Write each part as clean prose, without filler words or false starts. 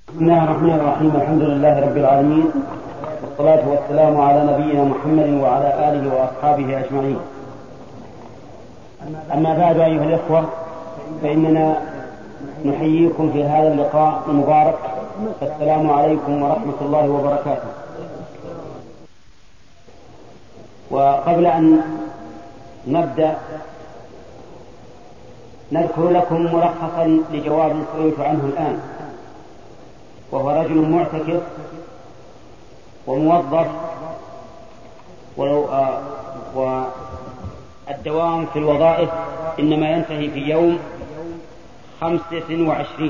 بسم الله الرحمن الرحيم. الحمد لله رب العالمين، والصلاة والسلام على نبينا محمد وعلى آله وأصحابه أجمعين. أما بعد أيها الإخوة، فإننا نحييكم في هذا اللقاء المبارك. السلام عليكم ورحمة الله وبركاته. وقبل أن نبدأ نذكر لكم ملخصا لجواب سئلت عنه الآن، وهو رجل معتكف وموظف، والدوام في الوظائف إنما ينتهي في يوم 25،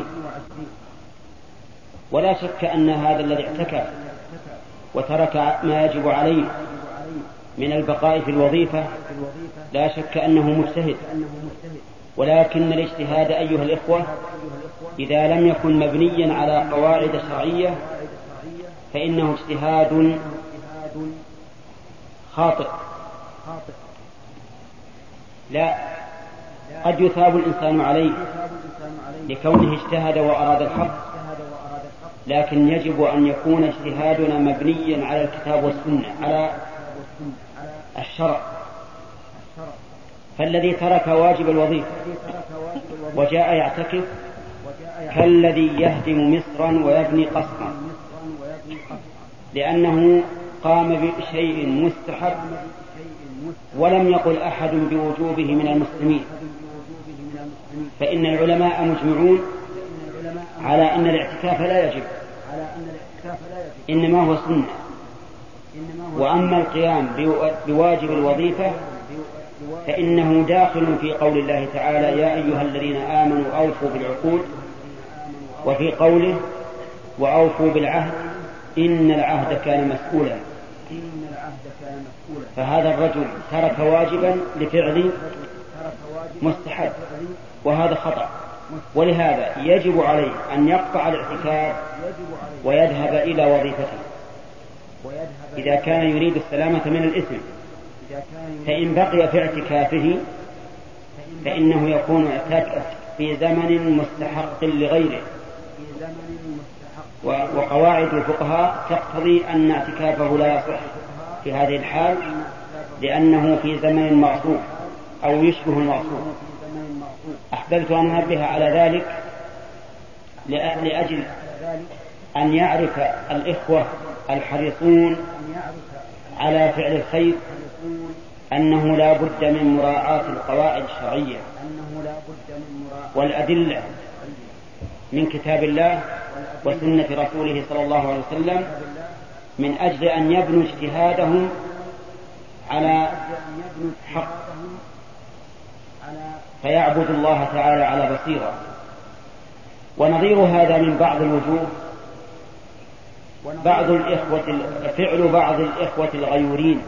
ولا شك أن هذا الذي اعتكف وترك ما يجب عليه من البقاء في الوظيفة لا شك أنه مجتهد، ولكن الاجتهاد أيها الإخوة إذا لم يكن مبنيا على قواعد شرعية فإنه اجتهاد خاطئ. لا قد يثاب الإنسان عليه لكونه اجتهد وأراد الحق، لكن يجب أن يكون اجتهادنا مبنيا على الكتاب والسنة، على الشرع. فالذي ترك واجب الوظيفة وجاء يعتكف كالذي يهدم مصرا ويبني قصرا، لأنه قام بشيء مستحب ولم يقل أحد بوجوبه من المسلمين. فإن العلماء مجمعون على أن الاعتكاف لا يجب، إنما هو سنة. وأما القيام بواجب الوظيفة فإنه داخل في قول الله تعالى: يا أيها الذين آمنوا أوفوا بالعقود، وفي قوله: وأوفوا بالعهد إن العهد كان مسؤولا. فهذا الرجل ترك واجبا لفعل مستحب، وهذا خطأ. ولهذا يجب عليه أن يقطع الاعتكاف ويذهب إلى وظيفته إذا كان يريد السلامة من الإثم. فإن بقي في اعتكافه فإنه يكون اعتكف في زمن مستحق لغيره، وقواعد الفقهاء تقتضي أن اعتكافه لا يصح في هذه الحال، لأنه في زمن معصوم أو يشبه المعصوم. أحببت أن أنبه على ذلك لأجل أن يعرف الإخوة الحريصون على فعل الخير أنه لا بد من مراعاة القواعد الشرعية والأدلة من كتاب الله وسنة رسوله صلى الله عليه وسلم، من أجل أن يبنوا اجتهادهم على حق، فيعبد الله تعالى على بصيرة. ونظير هذا من بعض الوجوه فعل بعض الإخوة الغيورين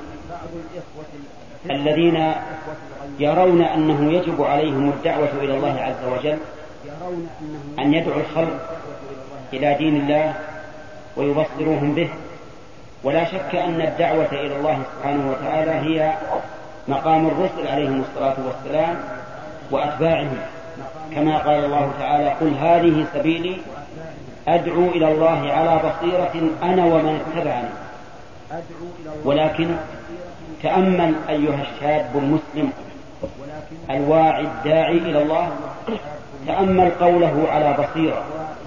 الذين يرون أنه يجب عليهم الدعوة إلى الله عز وجل، أن يدعو الخلق إلى دين الله ويبصروهم به. ولا شك أن الدعوة إلى الله سبحانه وتعالى هي مقام الرسل عليهم الصلاة والسلام وأتباعهم، كما قال الله تعالى: قل هذه سبيلي أدعو إلى الله على بصيرة أنا ومن اتبعني. ولكن تأمل أيها الشاب المسلم الواعي الداعي إلى الله، تأمل قوله على بصيرة.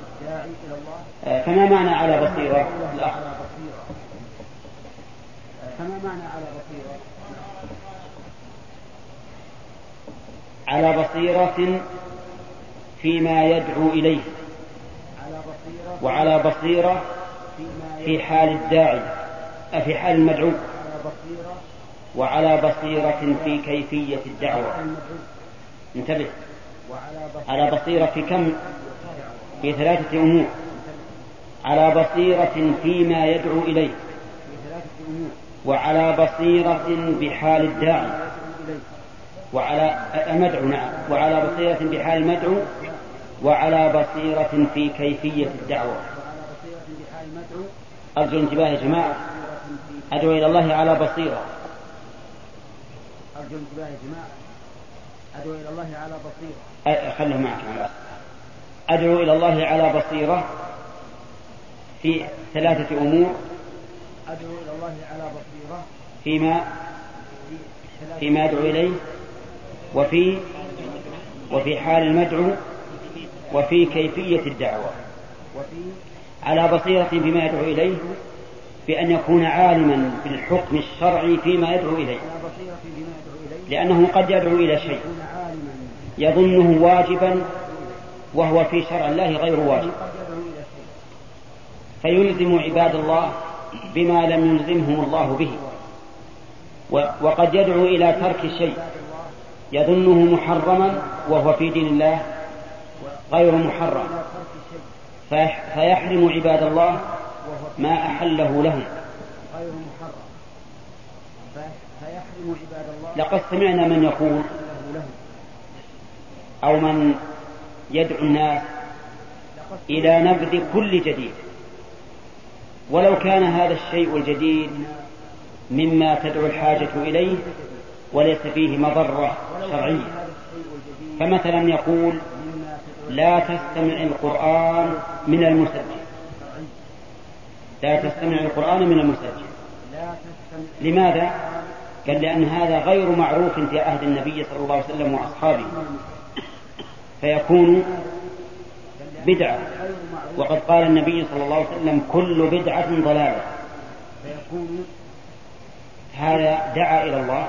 فما معنى على بصيرة الأخ؟ على بصيرة فيما يدعو إليه، وعلى بصيرة في حال الداعي، في حال المدعو، وعلى بصيرة في كيفية الدعوة. انتبه، على بصيرة في كم؟ في 3 أمور: على بصيرة فيما يدعو إليه، وعلى بصيرة بحال الداعي، وعلى المدعو، نعم، وعلى بصيرة بحال المدعو، وعلى بصيرة في كيفية الدعوة. أرجو الانتباه يا جماعة، أدعو إلى الله على بصيرة. خله معك. أدعو إلى الله على بصيرة في 3 أمور: أدعو إلى الله على بصيرة فيما أدعو إليه، وفي حال المدعو، وفي كيفية الدعوة. على بصيرة بما يدعو إليه بأن يكون عالما بالحكم الشرعي فيما يدعو إليه، لأنه قد يدعو إلى شيء يظنه واجبا وهو في شرع الله غير واجب، فيلزم عباد الله بما لم يلزمهم الله به. وقد يدعو إلى ترك شيء يظنه محرما وهو في دين الله غير محرم، فيحرم عباد الله ما أحله لهم. لقد سمعنا من يقول أو من يدعو الناس إلى نبذ كل جديد، ولو كان هذا الشيء الجديد مما تدعو الحاجة إليه وليس فيه مضرة شرعية. فمثلا يقول: لا تستمع القرآن من المسجل، لا تستمع القرآن من المسجل. لماذا؟ قال: لأن هذا غير معروف في عهد النبي صلى الله عليه وسلم وأصحابه، فيكون بدعة، وقد قال النبي صلى الله عليه وسلم: كل بدعة ضلالة. هذا دعا إلى الله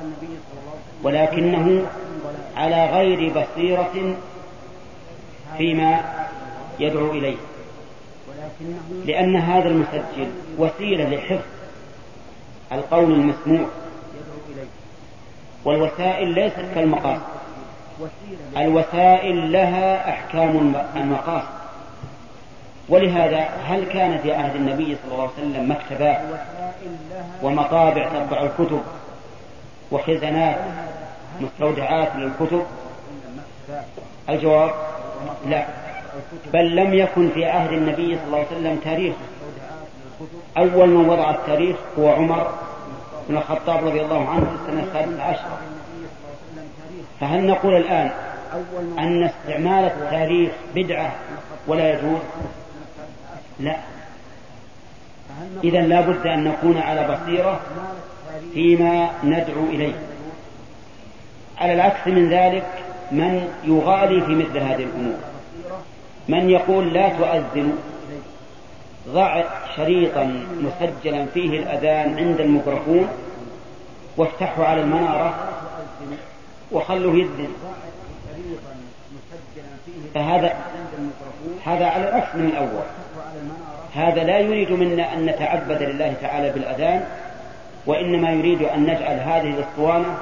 ولكنه على غير بصيرة فيما يدعو إليه، لأن هذا المسجل وسيلة لحفظ القول المسموع، والوسائل ليست كالمقاصد، الوسائل لها أحكام المقاصد. ولهذا هل كان في عهد النبي صلى الله عليه وسلم مكتبات ومطابع تطبع الكتب وخزانات مستودعات للكتب؟ الجواب: لا، بل لم يكن في عهد النبي صلى الله عليه وسلم تاريخ. أول من وضع التاريخ هو عمر بن الخطاب رضي الله عنه في السنة 16. فهل نقول الآن أن استعمال التاريخ بدعة ولا يجوز؟ لا. إذن لا بد أن نكون على بصيرة فيما ندعو إليه. على العكس من ذلك من يغالي في مثل هذه الأمور، من يقول: لا تؤذن، ضع شريطا مسجلا فيه الأذان عند الميكروفون وافتحه على المنارة وخلوه يذن. فهذا على العكس من الأول. هذا لا يريد منا أن نتعبد لله تعالى بالأذان، وإنما يريد أن نجعل هذه الأسطوانة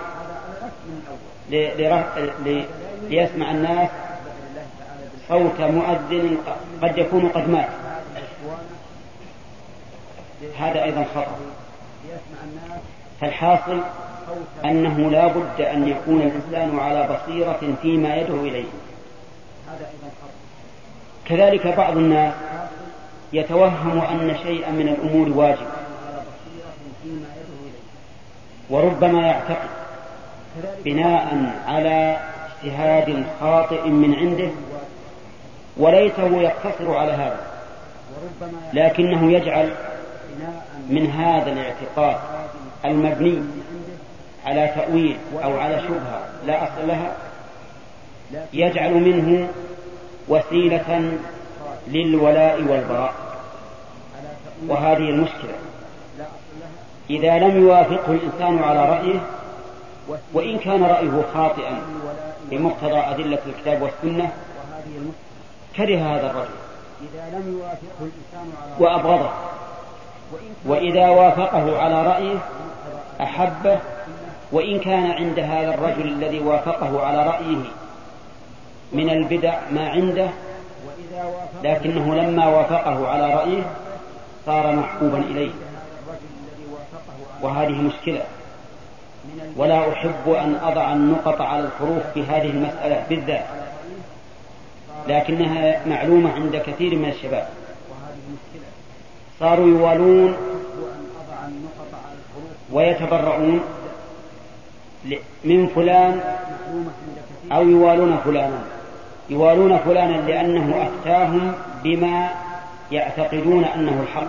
ليسمع الناس صوت مؤذن قد يكون قد مات. هذا أيضا خطأ. فالحاصل أنه لا بد أن يكون الإنسان على بصيرة فيما يدعو إليه. كذلك بعض الناس يتوهم أن شيئا من الأمور واجب، وربما يعتقد بناء على اجتهاد خاطئ من عنده، وليته يقتصر على هذا، لكنه يجعل من هذا الاعتقاد المبني على تأويل أو على شبهة لا أصل لها، يجعل منه وسيلة للولاء والبراء. وهذه المشكلة. إذا لم يوافقه الإنسان على رأيه، وإن كان رأيه خاطئا بمقتضى أدلة الكتاب والسنة، كره هذا الرجل وأبغضه، وإذا وافقه على رأيه أحبه، وإن كان عند هذا الرجل الذي وافقه على رأيه من البدع ما عنده، لكنه لما وافقه على رأيه صار محبوبا إليه. وهذه مشكلة، ولا أحب أن أضع النقط على الحروف في هذه المسألة بالذات، لكنها معلومة عند كثير من الشباب. صاروا يوالون ويتبرعون من فلان، أو يوالون فلانا لأنه أفتاهم بما يعتقدون أنه الحق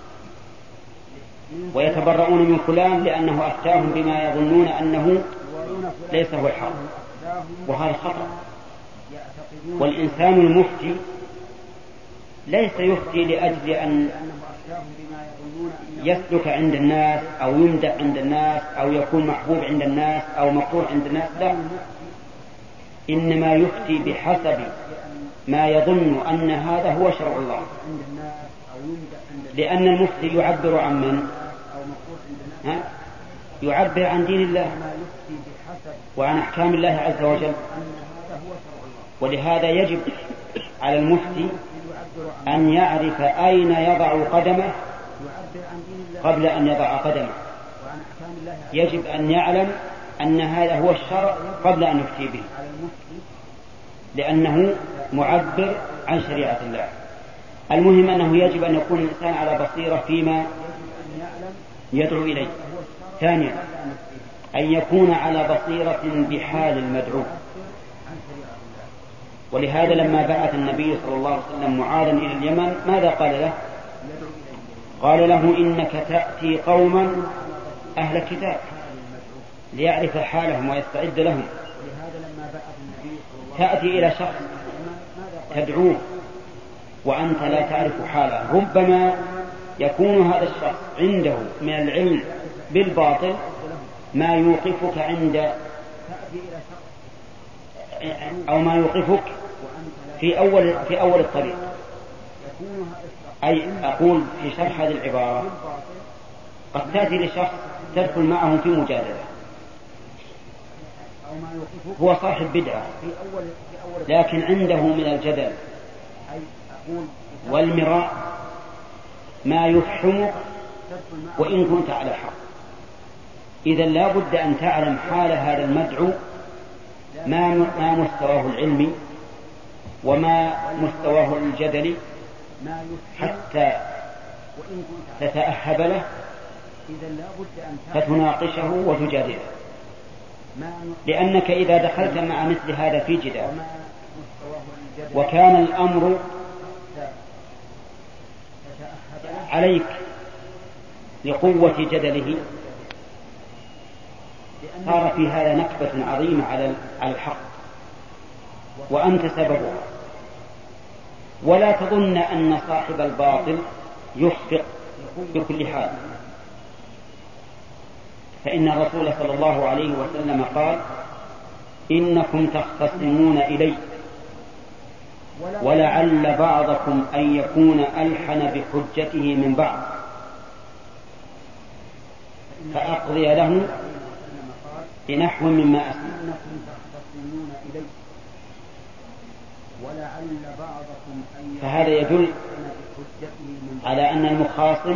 ويتبرؤون من فلان لأنه أفتاهم بما يظنون أنه ليس هو الحق، وهذا خطأ. والإنسان المفتي ليس يفتي لأجل أن يسلك عند الناس أو يمدح عند الناس أو يكون محبوب عند الناس أو مقبول عند الناس، لا، إنما يفتي بحسب ما يظن أن هذا هو شرع الله، لأن المفتي يعبر عن من؟ يعبر عن دين الله وعن أحكام الله عز وجل. ولهذا يجب على المفتي أن يعرف أين يضع قدمه قبل أن يضع قدمه، يجب أن يعلم أن هذا هو الشرع قبل أن يفتي به، لأنه معبر عن شريعة الله. المهم أنه يجب أن يكون الإنسان على بصيرة فيما يدعو إليه. ثانيا أن يكون على بصيرة بحال المدعو. ولهذا لما بعث النبي صلى الله عليه وسلم معاذا إلى اليمن ماذا قال له؟ قال له إنك تأتي قوما أهل كتاب، ليعرف حالهم ويستعد لهم. تأتي إلى شخص تدعوه وأنت لا تعرف حاله، ربما يكون هذا الشخص عنده من العلم بالباطل ما يوقفك عند أو ما يوقفك في أول الطريق. أي أقول في شرح هذه العبارة، قد تأتي لشخص تدخل معه في مجادلة، هو صاحب بدعة لكن عنده من الجدل والمراء ما يفحمك وإن كنت على حق. إذا لا بد أن تعلم حال هذا المدعو، ما مستواه العلمي وما مستواه الجدلي، حتى تتأهب له فتناقشه وتجادله. لأنك إذا دخلت مع مثل هذا في جدال وكان الأمر عليك لقوة جدله صار في هذا نكبة عظيمة على الحق وأنت سببها. ولا تظن أن صاحب الباطل يخطئ بكل حال، فإن الرسول صلى الله عليه وسلم قال إنكم تختصمون إلي ولعل بعضكم أن يكون ألحن بحجته من بعض فأقضي له بنحو مما أسلم. فهذا يدل على أن المخاصم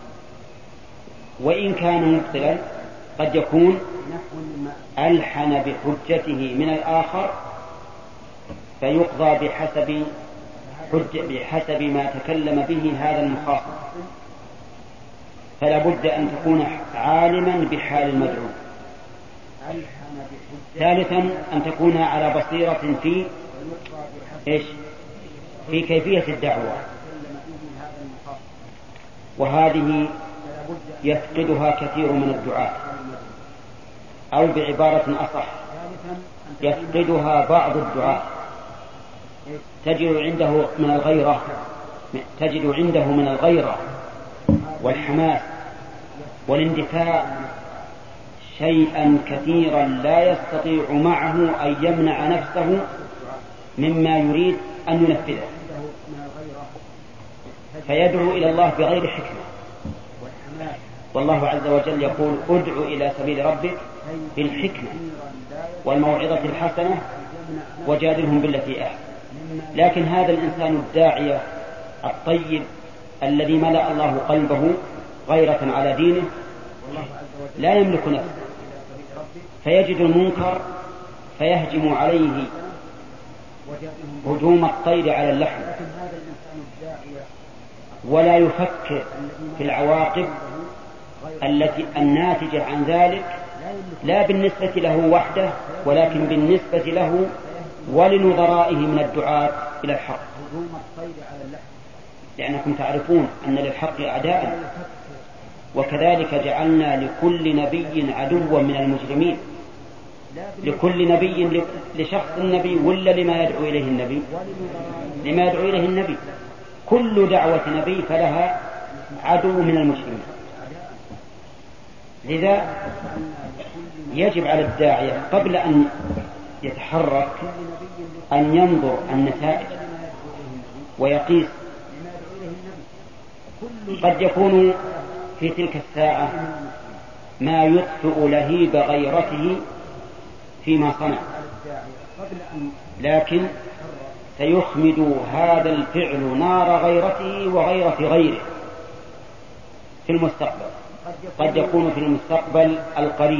وإن كان مبطلا قد يكون ألحن بحجته من الآخر فيقضى بحسب ما تكلم به هذا المخاصم. فلا بد أن تكون عالما بحال المدعو. ثالثا أن تكون على بصيرة في كيفية الدعوة، وهذه يفقدها كثير من الدعاة، أو بعبارة أصح يفقدها بعض الدعاة. تجد عنده من الغيرة والحماس والاندفاع شيئا كثيرا لا يستطيع معه أن يمنع نفسه مما يريد أن ينفذه، فيدعو إلى الله بغير حكمة. والله عز وجل يقول ادع إلى سبيل ربك بالحكمة والموعظة الحسنة وجادلهم بالتي أحسن. لكن هذا الإنسان الداعية الطيب الذي ملأ الله قلبه غيرة على دينه لا يملك نفسه، فيجد المنكر فيهجم عليه هجوم الطير على اللحم، ولا يفكر في العواقب التي الناتجة عن ذلك، لا بالنسبة له وحده ولكن بالنسبة له ولنظرائه من الدعاة إلى الحق. لأنكم تعرفون أن للحق أعداء، وكذلك جعلنا لكل نبي عدوا من المجرمين. لكل نبي لشخص النبي ولا لما يدعو إليه النبي؟ لما يدعو إليه النبي. كل دعوة نبي فلها عدو من المجرمين. لذا يجب على الداعية قبل أن يتحرك أن ينظر النتائج ويقيس. قد يكون في تلك الساعة ما يطفئ لهيب غيرته فيما صنع، لكن سيخمد هذا الفعل نار غيرته وغيرة غيره في المستقبل. قد يكون في المستقبل القريب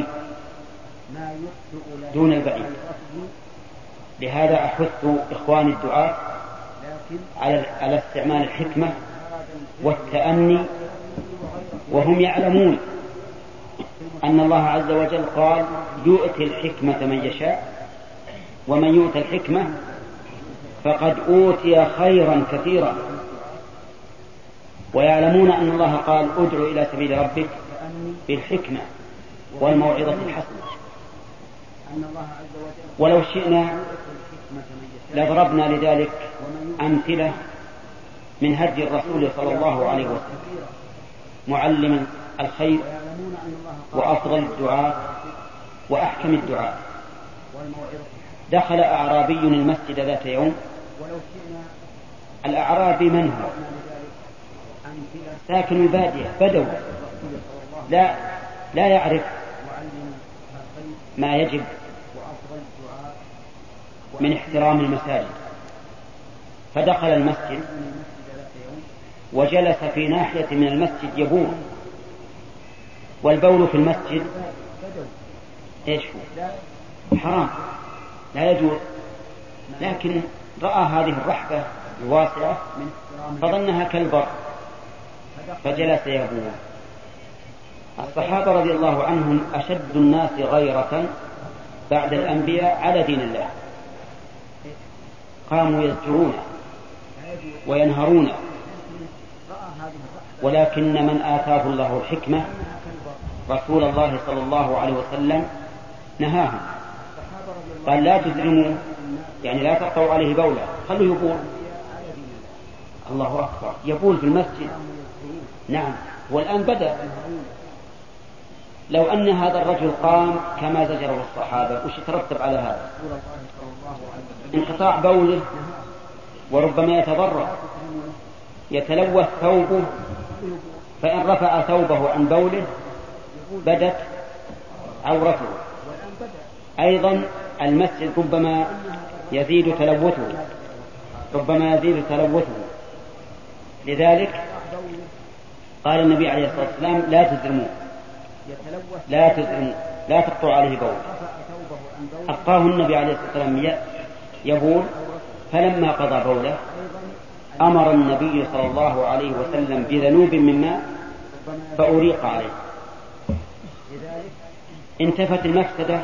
دون البعيد. لهذا أحث إخواني الدعاة على استعمال الحكمة والتأني، وهم يعلمون أن الله عز وجل قال يؤتي الحكمة من يشاء، ومن يؤتى الحكمة فقد أوتي خيرا كثيرا. ويعلمون أن الله قال ادع إلى سبيل ربك بالحكمة والموعظة الحسنة. ولو شئنا لضربنا لذلك أمثلة من هدي الرسول صلى الله عليه وسلم، معلم الخير وأفضل الدعاء وأحكم الدعاء. دخل أعرابي المسجد ذات يوم. الأعرابي من هو؟ ساكن البادية، بدوي، لا يعرف ما يجب من احترام المساجد. فدخل المسجد وجلس في ناحية من المسجد يبول. والبول في المسجد ايش هو؟ حرام، لا يجوز. لكن رأى هذه الرحبة الواسعة فظنها كالبر فجلس يبول. الصحابة رضي الله عنهم أشد الناس غيرة بعد الأنبياء على دين الله، قاموا يزجرون وينهرون. ولكن من آتاه الله الحكمة رسول الله صلى الله عليه وسلم نهاهم، قال لا تزعموا، يعني لا تقطعوا عليه بولا، خلوا يبول. الله أكبر، يبول في المسجد. نعم، والآن بدأ. لو أن هذا الرجل قام كما زجره الصحابة وش يترتب على هذا؟ انقطاع بوله، وربما يتضرر، يتلوث ثوبه، فإن رفع ثوبه عن بوله بدت عورته. أيضا المسجد ربما يزيد تلوثه. لذلك قال النبي عليه الصلاة والسلام لا تزعموا لا تقطعوا عليه بول. أبقاه النبي عليه الصلاة والسلام يبول. فلما قضى بوله أمر النبي صلى الله عليه وسلم بذنوب من ماء فأريق عليه. انتفت المفسدة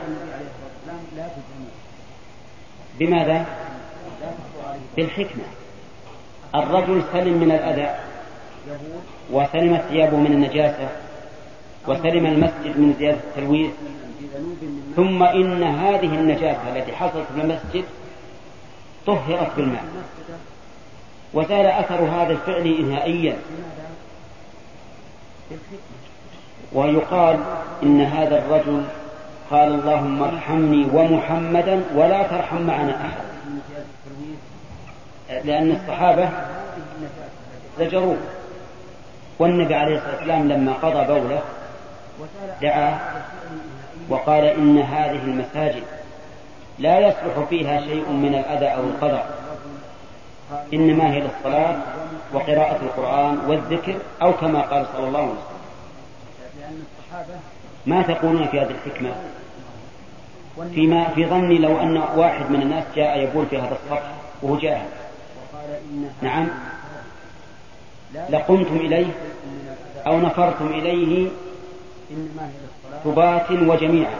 بماذا؟ بالحكمة. الرجل سلم من الأذى، وسلمت ثيابه من النجاسة، وسلم المسجد من زيادة التلويث. ثم إن هذه النجاسة التي حصلت في المسجد طهرت بالماء، وزال أثر هذا الفعل نهائيا. ويقال إن هذا الرجل قال اللهم ارحمني ومحمدا ولا ترحم معنا أحد، لأن الصحابة زجروه. والنبي عليه الصلاة والسلام لما قضى بوله دعا وقال إن هذه المساجد لا يصلح فيها شيء من الأذى أو القدر، إنما هي للصلاة وقراءة القرآن والذكر، أو كما قال صلى الله عليه وسلم. ما تقولون في هذه الحكمة؟ في ظني لو أن واحد من الناس جاء يقول في هذا السطح وهو جاهل، نعم، لقمتم إليه أو نفرتم إليه ثبات وجميعا.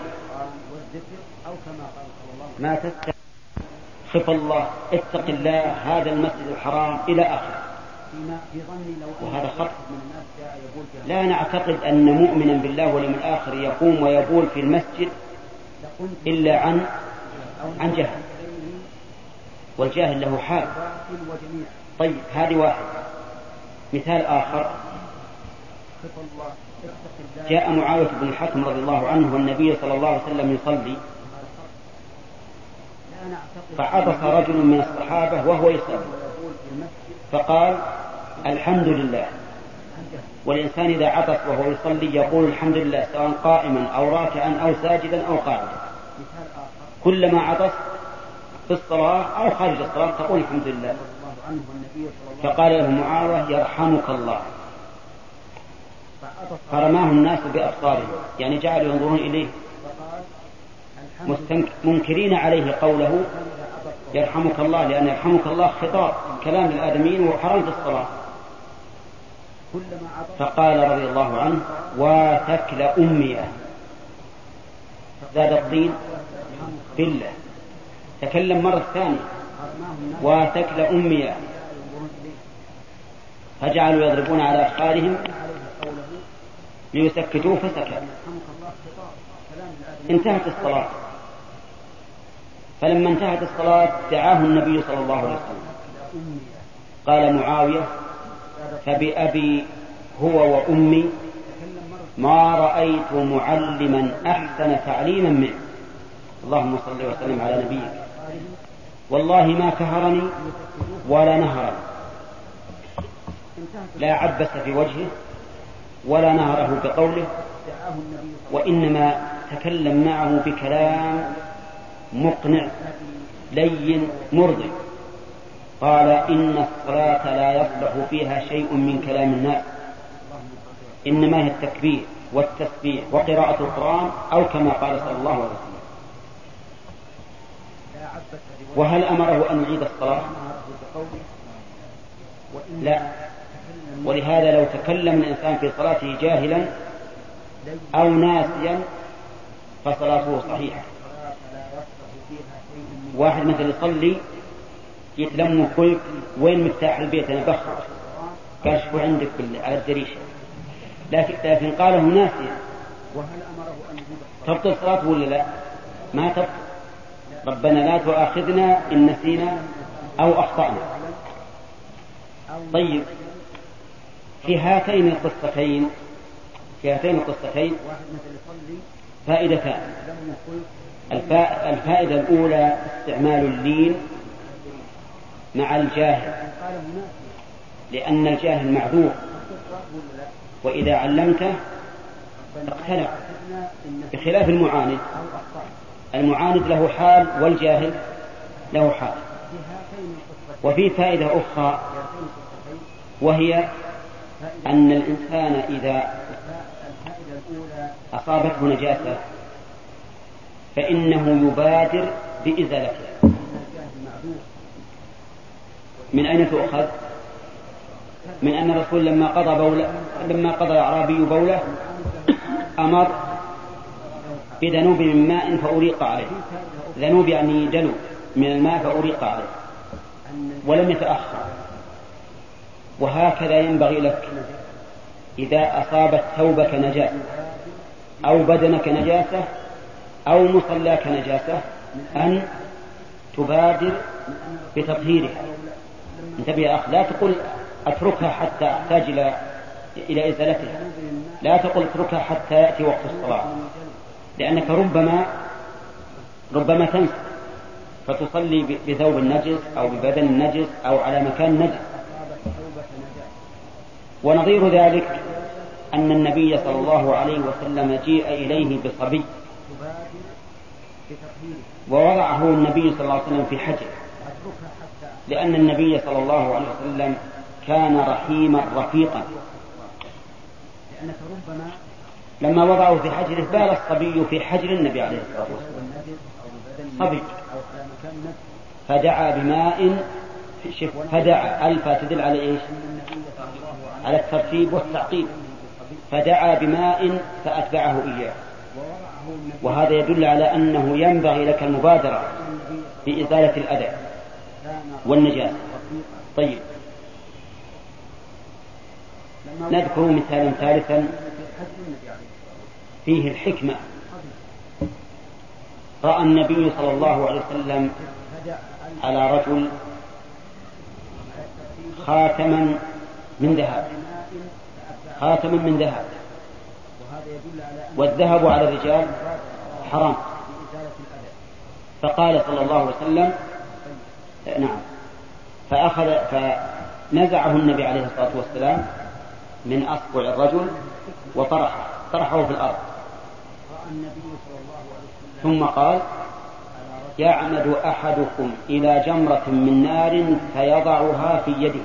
ما تستطيع، خف الله، اتق الله، هذا المسجد الحرام، إلى آخره. وهذا خطأ. لا نعتقد أن مؤمنا بالله واليوم الآخر يقوم ويبول في المسجد إلا عن جهل، والجاهل له حال. طيب هذه واحد. مثال آخر، جاء معاوية بن الحكم رضي الله عنه والنبي صلى الله عليه وسلم يصلي، فعطس رجل من الصحابة وهو يصلي فقال الحمد لله. والإنسان إذا عطس وهو يصلي يقول الحمد لله سواء قائما أو راكعا أو ساجدا أو قاعدا. كلما عطس في الصلاة أو خارج الصلاة تقول الحمد لله. فقال له معاوية يرحمك الله، فرماه الناس بأبصارهم، يعني جعلوا ينظرون إليه منكرين عليه قوله يرحمك الله، لأن يرحمك الله خطاب كلام الآدمين وحرام في الصلاة. فقال رضي الله عنه وتكل أمي، زاد الطين بالله، تكلم مرة ثانية وتكل أمي، فجعلوا يضربون على أفخاذهم ليسكتوه فسكت. انتهت الصلاة. فلما انتهت الصلاة دعاه النبي صلى الله عليه وسلم، قال معاوية فبأبي هو وأمي ما رأيت معلما أحسن تعليما منه، اللهم صل وسلم على نبيك، والله ما كهرني ولا نهرني، لا عبس في وجهه ولا نهره بقوله، وإنما تكلم معه بكلام مقنع لين مرضي. قال إن الصلاة لا يصلح فيها شيء من كلام الناس، إنما هي التكبير والتسبيح وقراءة القرآن أو كما قال صلى الله عليه وسلم. وهل أمره أن يعيد الصلاة؟ لا. ولهذا لو تكلم الإنسان في صلاته جاهلا أو ناسيا فصلاته صحيحة. واحد مثل يصلي يتلم كل وين مفتاح البيت أنا بخرج، قال شو عندك على الدريشة، لكن قاله ناسيا تبطل صلاته ولا لا؟ ما تبطل. ربنا لا تؤاخذنا إن نسينا أو أخطأنا. طيب في هاتين القصتين فائدتان. الفائدة الأولى استعمال اللين مع الجاهل، لأن الجاهل معذور، وإذا علمته اقتنع، بخلاف المعاند له حال والجاهل له حال. وفي فائدة أخرى وهي أن الإنسان إذا أصابته نجاسة فإنه يبادر بإزالتها. من أين تؤخذ؟ من أن الرسول لما قضى الأعرابي بوله أمر بذنوب من ماء فأريق عليه، ذنوب يعني دلو من الماء فأريق عليه، ولم يتأخر. وهكذا ينبغي لك إذا أصابت ثوبك نجاسة أو بدنك نجاسة أو مصلاك نجاسة أن تبادر بتطهيرها. انتبه يا أخ، لا تقول أتركها حتى أحتاج إلى إزالتها، لا تقول اتركها حتى يأتي وقت الصلاة، لأنك ربما تنسى فتصلي بثوب النجس أو ببدن النجس أو على مكان نجس. ونظير ذلك أن النبي صلى الله عليه وسلم جيء إليه بصبي ووضعه النبي صلى الله عليه وسلم في حجر، لأن النبي صلى الله عليه وسلم كان رحيما رفيقا. لما وضعه في حجره بال الصبي في حجر النبي عليه الصلاة والسلام، صبي، فدعا بماء، فدعا ألفا تدل على إيش؟ على الترتيب والتعقيب. فدعا بماء فأتبعه إياه، وهذا يدل على أنه ينبغي لك المبادرة بإزالة الأذى والنجاسة. طيب نذكر مثالا ثالثا فيه الحكمة. رأى النبي صلى الله عليه وسلم على رجل خاتما من ذهب، والذهب على الرجال حرام، فقال صلى الله عليه وسلم نعم، فنزعه النبي عليه الصلاة والسلام من أصبع الرجل وطرحه في الأرض، ثم قال: يعمد أحدكم إلى جمرة من نار فيضعها في يده.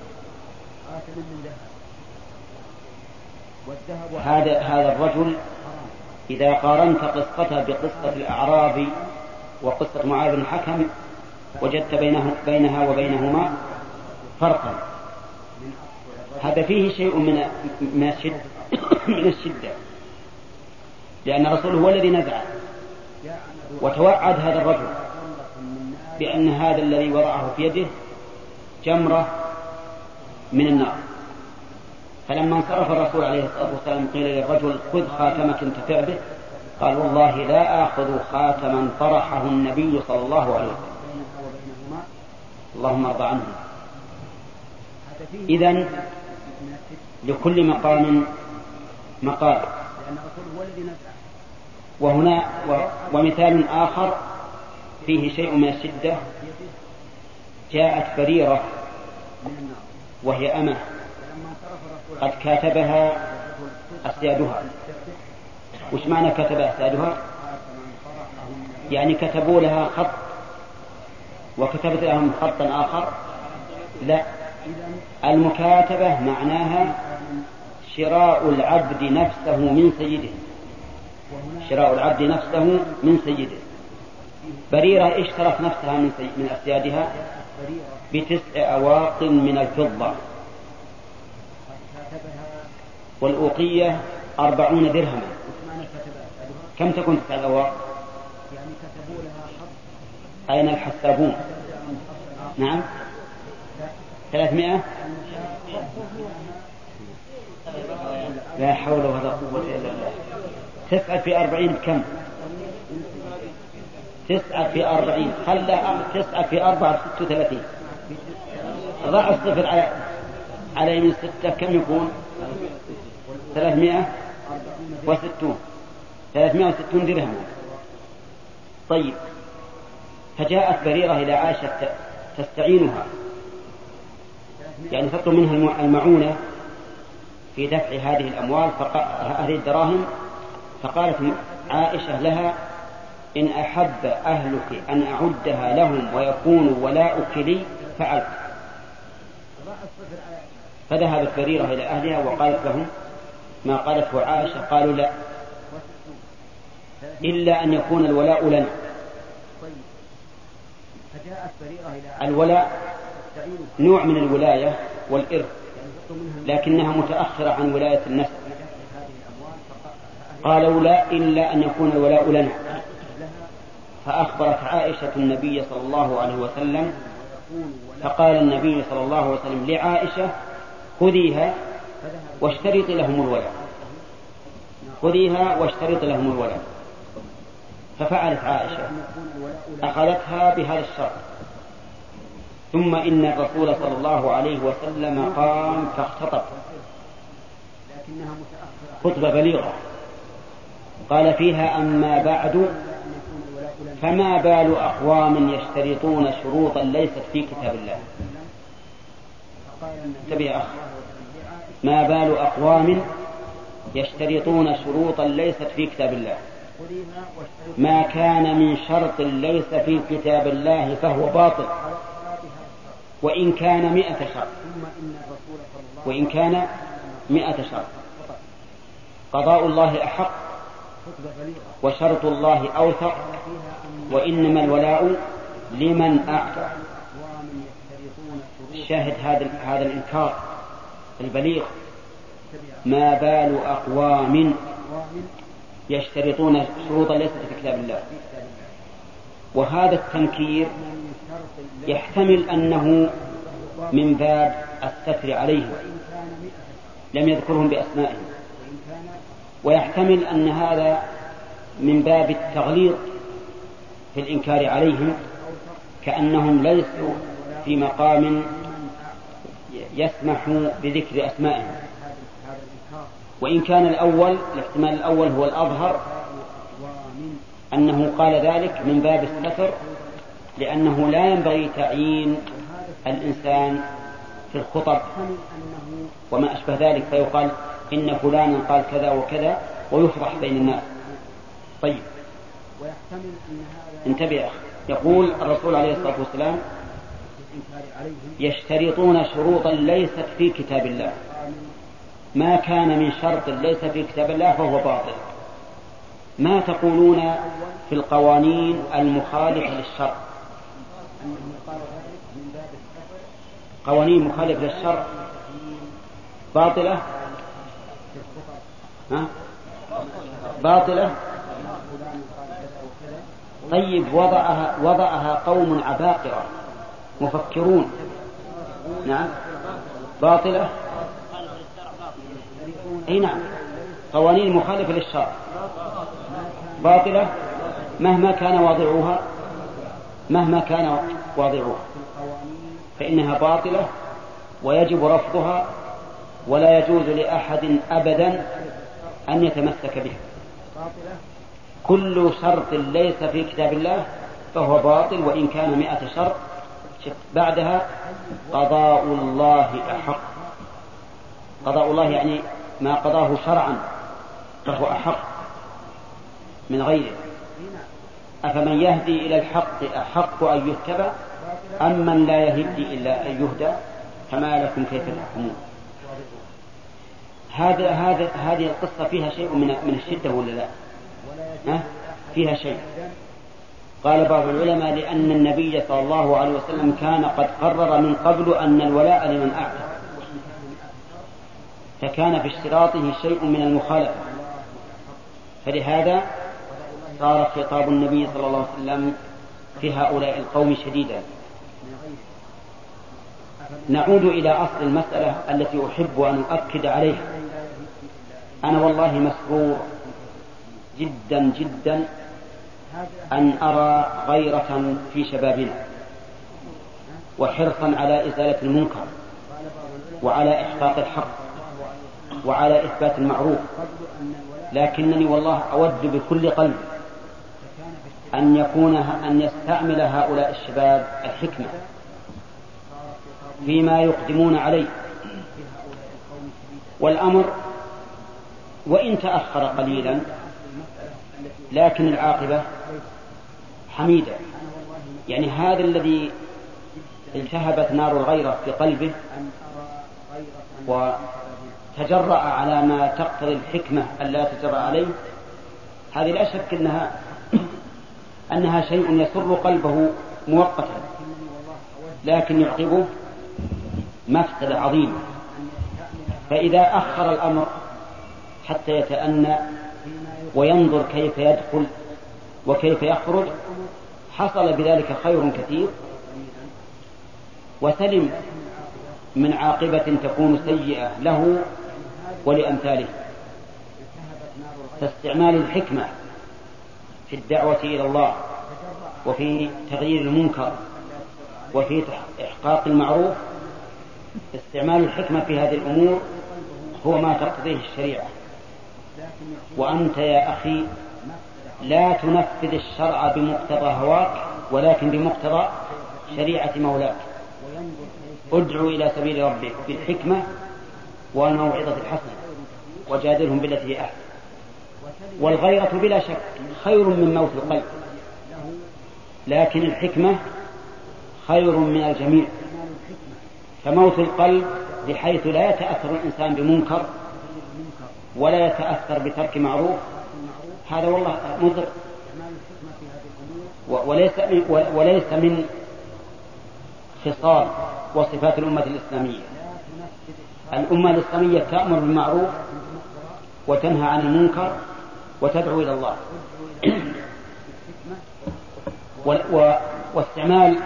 هذا الرجل إذا قارنت قصته بقصة الأعرابي وقصة معاذ بن الحكم وجدت بينها وبينهما فرقا. هذا فيه شيء من الشدة، لأن الرسول هو الذي نزع، وتوعد هذا الرجل بأن هذا الذي وضعه في يده جمرة من النار. فلما انصرف الرسول عليه الصلاة والسلام قيل للرجل: خذ خاتمك انتفع به. قال: والله لا آخذ خاتما طرحه النبي صلى الله عليه وسلم. اللهم ارضى عنه. إذن لكل مقام مقال. وهنا ومثال آخر فيه شيء من الشدة: جاءت بريرة وهي أمة قد كاتبها أسيادها. وش معنى كتبها أسيادها؟ يعني كتبوا لها خط وكتبت لهم خطا آخر؟ لا، المكاتبة معناها شراء العبد نفسه من سيده، شراء العبد نفسه من سيده. بريرة اشترت نفسها من أسيادها ب9 أواق من الفضة، والأوقية 40 درهما. كم تكون 9 أواق؟ أين الحسابون؟ نعم 300. لا حول ولا قوة إلا بالله. 9 في 40 بكم؟ 9 في 40 خلى 9 في 4 36. ضع الصفر على يمين 6 كم يكون؟ 360 درهم. طيب، فجاءت بريرة إلى عائشة تستعينها، يعني تطلب منها المعونة في دفع هذه الأموال، هذه الدراهم. فقالت عائشة لها: إن أحب أهلك أن أعدها لهم ويكون ولاؤك لي فعلت. فذهبت بريرة إلى أهلها وقالت لهم ما قالته عائشة. قالوا: لا، إلا أن يكون الولاء لنا. الولاء نوع من الولاية والإرث، لكنها متأخرة عن ولاية النسب. قالوا: لا، إلا أن يكون الولاء لنا. فأخبرت عائشة النبي صلى الله عليه وسلم، فقال النبي صلى الله عليه وسلم لعائشة: خذيها واشترط لهم الولاء، خذيها واشترط لهم الولاء. ففعلت عائشة، أخذتها بهذا الشرط. ثم إن الرسول صلى الله عليه وسلم قام فاختطب خطبة بليغة قال فيها: أما بعد، فما بال أقوام يشترطون شروطا ليست في كتاب الله. انتبه يا أخي، ما بال أقوام يشترطون شروطا ليست في كتاب الله. ما كان من شرط ليس في كتاب الله فهو باطل، وإن كان 100 شرط، وإن كان 100 شرط. قضاء الله أحق وشرط الله أوثق، وإنما الولاء لمن أعطى. الشاهد هذا الإنكار البليغ: ما بال أقوام يشترطون شروطا ليست في كتاب الله. وهذا التنكير يحتمل أنه من باب الستر عليه، لم يذكرهم بأسمائهم. ويحتمل أن هذا من باب التغليظ في الإنكار عليهم، كأنهم ليسوا في مقام يسمح بذكر أسمائهم. وإن كان الأول، الاحتمال الأول هو الأظهر، أنه قال ذلك من باب الستر، لأنه لا ينبغي تعيين الإنسان في الخطب وما أشبه ذلك، فيقال إن فلانا قال كذا وكذا ويفرح بين الناس. طيب، انتبه يا أخي. يقول الرسول عليه الصلاة والسلام: يشترطون شروطا ليست في كتاب الله، ما كان من شرط ليس في كتاب الله فهو باطل. ما تقولون في القوانين المخالفة للشرع؟ قوانين مخالفة للشرع باطلة؟ باطلة. طيب، وضعها قوم عباقرة مفكرون، نعم، باطلة. اي نعم، قوانين مخالفة للشرع باطلة مهما كان واضعوها فإنها باطلة ويجب رفضها، ولا يجوز لأحد أبدا أن يتمسك بها. كل شرط ليس في كتاب الله فهو باطل، وإن كان 100 شرط. بعدها قضاء الله أحق. قضاء الله يعني ما قضاه شرعا فهو أحق من غيره. أفمن يهدي إلى الحق أحق أن يتبع أم من لا يهدي إلا أن يهدى؟ فما لكم كيف تحكمون؟ هذه القصة فيها شيء من الشدة ولا لا؟ فيها شيء. قال بعض العلماء: لأن النبي صلى الله عليه وسلم كان قد قرر من قبل أن الولاء لمن أعتق، فكان في اشتراطه شيء من المخالفة، فلهذا صار خطاب النبي صلى الله عليه وسلم في هؤلاء القوم شديدا. نعود إلى أصل المسألة التي أحب أن أؤكد عليها. أنا والله مسرور جدا جدا أن أرى غيرة في شبابنا وحرصا على إزالة المنكر وعلى إحقاق الحق وعلى إثبات المعروف، لكنني والله أود بكل قلب أن يستعمل هؤلاء الشباب الحكمة فيما يقدمون عليه، والأمر وإن تأخر قليلا لكن العاقبة حميدة. يعني هذا الذي التهبت نار الغيرة في قلبه وتجرأ على ما تقتضي الحكمة ألا تجرأ عليه، هذه لا شك أنها شيء يسر قلبه مؤقتا، لكن يعقبه مفسدة عظيمة. فإذا أخر الأمر حتى يتأنى وينظر كيف يدخل وكيف يخرج حصل بذلك خير كثير، وسلم من عاقبة تكون سيئة له ولأمثاله. فاستعمال الحكمة في الدعوة إلى الله وفي تغيير المنكر وفي إحقاق المعروف، استعمال الحكمة في هذه الأمور هو ما تقتضيه الشريعة. وأنت يا أخي لا تنفذ الشرع بمقتضى هواك ولكن بمقتضى شريعة مولاك. ادعو إلى سبيل ربك بالحكمة والموعظة الحسنة وجادلهم بالتي هي أحسن. والغيرة بلا شك خير من موت القلب، لكن الحكمة خير من الجميع. فموت القلب بحيث لا يتأثر الإنسان بمنكر ولا يتأثر بترك معروف، هذا والله مضر وليس من خصال وصفات الأمة الإسلامية. الأمة الإسلامية تأمر بالمعروف وتنهى عن المنكر وتدعو إلى الله. واستعمال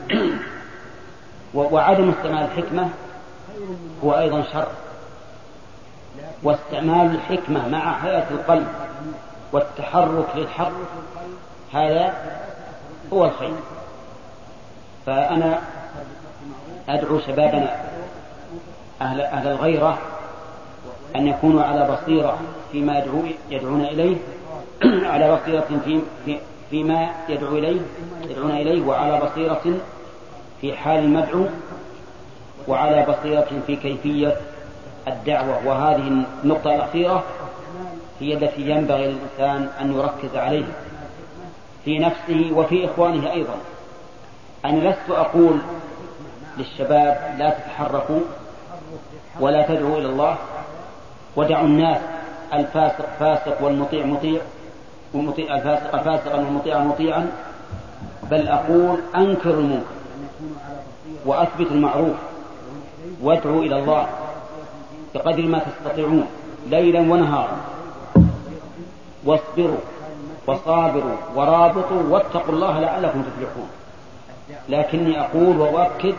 وعدم استعمال الحكمة هو أيضا شر، واستعمال الحكمة مع حياة القلب والتحرك للحق، هذا هو الخير. فأنا أدعو شبابنا أهل الغيرة أن يكونوا على بصيرة فيما يدعون إليه على بصيرة فيما يدعون إليه، وعلى بصيرة في حال المدعو، وعلى بصيرة في كيفية الدعوة. وهذه النقطة الأخيرة هي التي ينبغي للإنسان أن يركز عليها في نفسه وفي إخوانه أيضا. أنا لست أقول للشباب لا تتحركوا ولا تدعوا إلى الله ودعوا الناس، الفاسق فاسق والمطيع مطيع، الفاسق فاسقا والمطيع مطيعا، بل أقول أنكروا المنكر وأثبتوا المعروف وادعوا إلى الله بقدر ما تستطيعون ليلا ونهارا، واصبروا وصابروا ورابطوا واتقوا الله لعلكم تفلحون. لكني أقول وأؤكد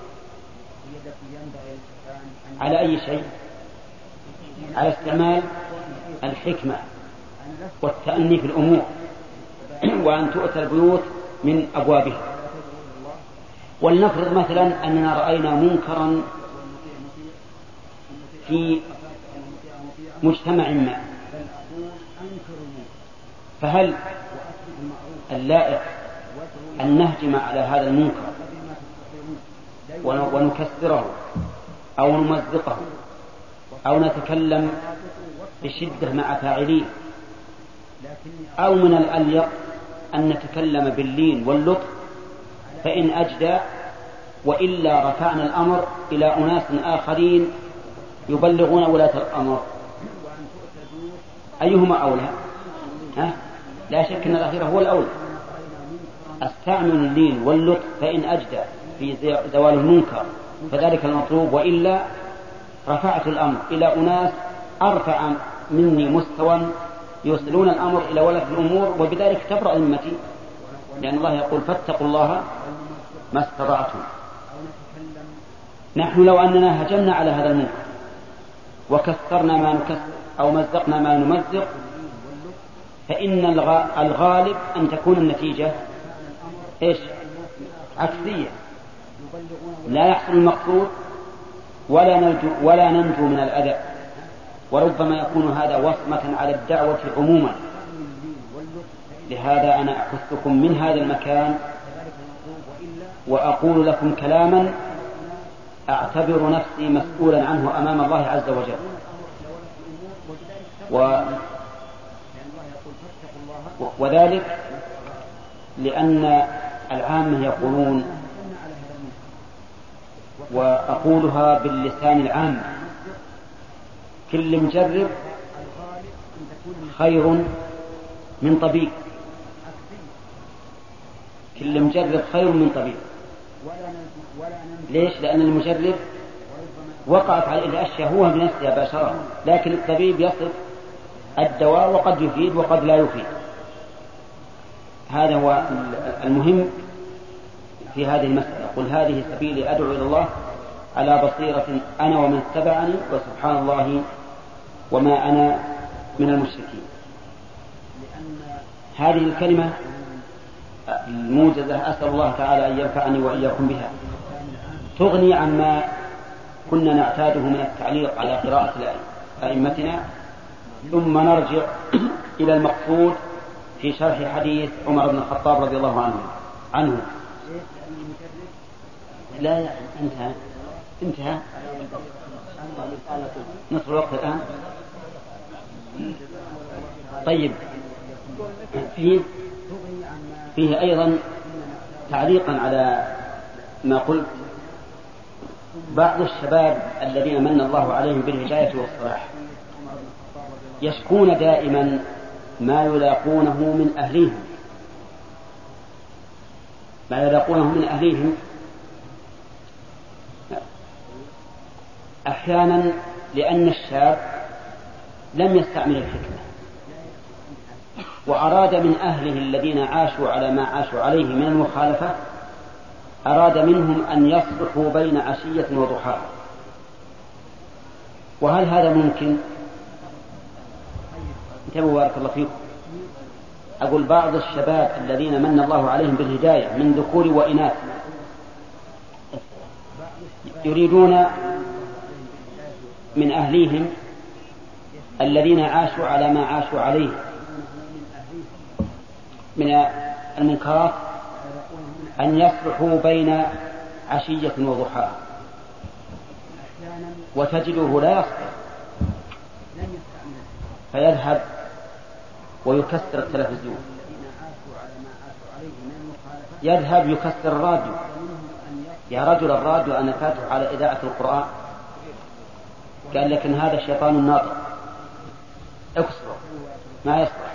على أي شيء؟ على استعمال الحكمة والتأني في الأمور، وأن تؤتى البيوت من أبوابها. ولنفرض مثلا أننا رأينا منكرا في مجتمع ما، فهل اللائق أن نهجم على هذا المنكر ونكسره أو نمزقه أو نتكلم بشدة مع فاعليه، أو من الأليق أن نتكلم باللين واللطف فإن أجدى، وإلا رفعنا الأمر إلى أناس آخرين يبلغون ولاة الأمر؟ أيهما أولى؟ لا شك أن الأخير هو الأولى. استعمل اللين واللطف فإن أجدى في زوال المنكر فذلك المطلوب، وإلا رفعت الأمر إلى أناس أرفع مني مستوى يوصلون الأمر إلى ولاة الأمور، وبذلك تبرأ ذمتي، لأن الله يقول فاتقوا الله ما استطعتم. نحن لو أننا هجمنا على هذا المنكر وكسرنا ما نكسر أو مزقنا ما نمزق، فإن الغالب أن تكون النتيجة إيش؟ عكسية، لا يحصل المقصود ولا ننجو من الأذى، وربما يكون هذا وصمة على الدعوة عموما. لهذا أنا أحثكم من هذا المكان وأقول لكم كلاما أعتبر نفسي مسؤولا عنه أمام الله عز وجل. وذلك لأن العامة يقولون، وأقولها باللسان العام، كل مجرب خير من طبيب، كل مجرب خير من طبيب. ليش؟ لأن المجرب وقعت عليه الأشياء هو بنفسه باشرة، لكن الطبيب يصف الدواء وقد يفيد وقد لا يفيد. هذا هو المهم في هذه المسألة. قل هذه سبيلي أدعو إلى الله على بصيرة أنا ومن اتبعني وسبحان الله وما أنا من المشركين. هذه الكلمة الموجزة أسأل الله تعالى أن ينفعني وإياكم بها، تغني عما كنا نعتاده من التعليق على قراءة أئمتنا، ثم نرجع إلى المقصود في شرح حديث عمر بن الخطاب رضي الله عنه. لا انتهى نصف الوقت الآن. طيب، فيه أيضا تعليقا على ما قلت، بعض الشباب الذين من الله عليهم بالهداية والصلاح يشكون دائما ما يلاقونه من أهليهم، أحيانا لأن الشاب لم يستعمل الحكمة وأراد من أهله الذين عاشوا على ما عاشوا عليه من المخالفة، أراد منهم أن يصلحوا بين عشية وضحاها، وهل هذا ممكن؟ انتبهوا بارك الله فيكم. أقول بعض الشباب الذين من الله عليهم بالهداية من ذكور وإناث يريدون من أهليهم الذين عاشوا على ما عاشوا عليه من المنكرات أن يصلحوا بين عشية وضحاها، وتجده لا يصلح فيذهب ويكسر التلفزيون، يذهب يكسر الراديو. يا رجل الراديو أنا فاتح على إذاعة القرآن، قال لكن هذا الشيطان الناطق اكسره ما يصلح.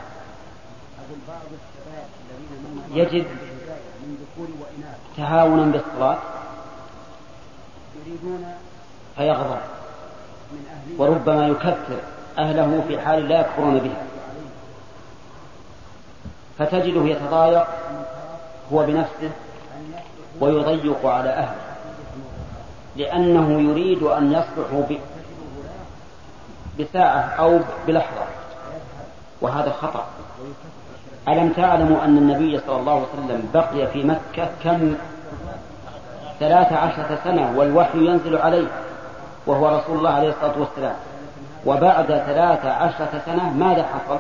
يجد تهاونا بالصلاة فيغضب، وربما يكفر أهله في حال لا يكفرون بها، فتجده يتضايق هو بنفسه ويضيق على أهله، لأنه يريد أن يصلحوا بساعة أو بلحظة، وهذا خطأ. ألم تعلموا أن النبي صلى الله عليه وسلم بقي في مكة كم 13 سنة والوحي ينزل عليه وهو رسول الله عليه الصلاة والسلام، وبعد 13 سنة ماذا حصل؟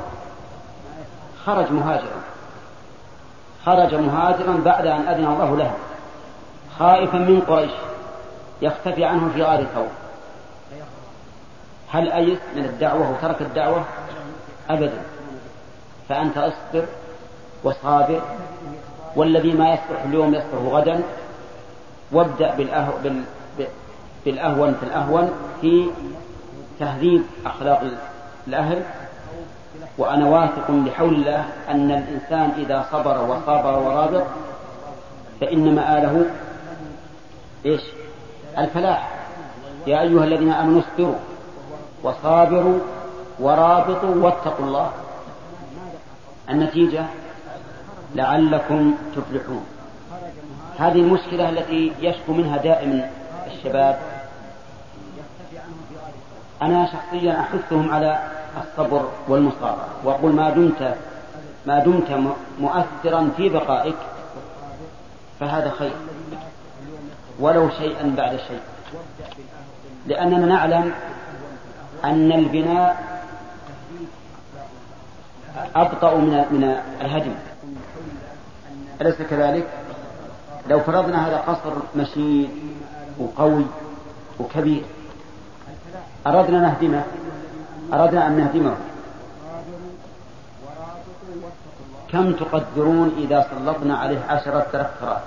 خرج مهاجرا بعد أن أذن الله له، خائفا من قريش يختفي عنه في غار ثور. هل أيس من الدعوة وترك الدعوة؟ أبدا. فأنت اصبر وصابر، والذي ما يصلح اليوم يصلح غدا، وابدأ بالأهون في الأهون في تهذيب أخلاق الأهل. وأنا واثق بحول الله أن الإنسان إذا صبر وصابر ورابط فإن مآله إيش؟ الفلاح. يا أيها الذين آمنوا اصبروا وصابروا ورابطوا واتقوا الله. النتيجة لعلكم تفلحون. هذه المشكلة التي يشكو منها دائما الشباب. أنا شخصيا أحثهم على الصبر والمصابرة، وأقول ما دمت مؤثرا في بقائك فهذا خير، ولو شيئا بعد شيء، لأننا نعلم أن البناء أبطأ من الهدم، أليس كذلك؟ لو فرضنا هذا قصر مشيد وقوي وكبير أردنا أن نهدمه، كم تقدرون إذا سلطنا عليه 10,000 فرات؟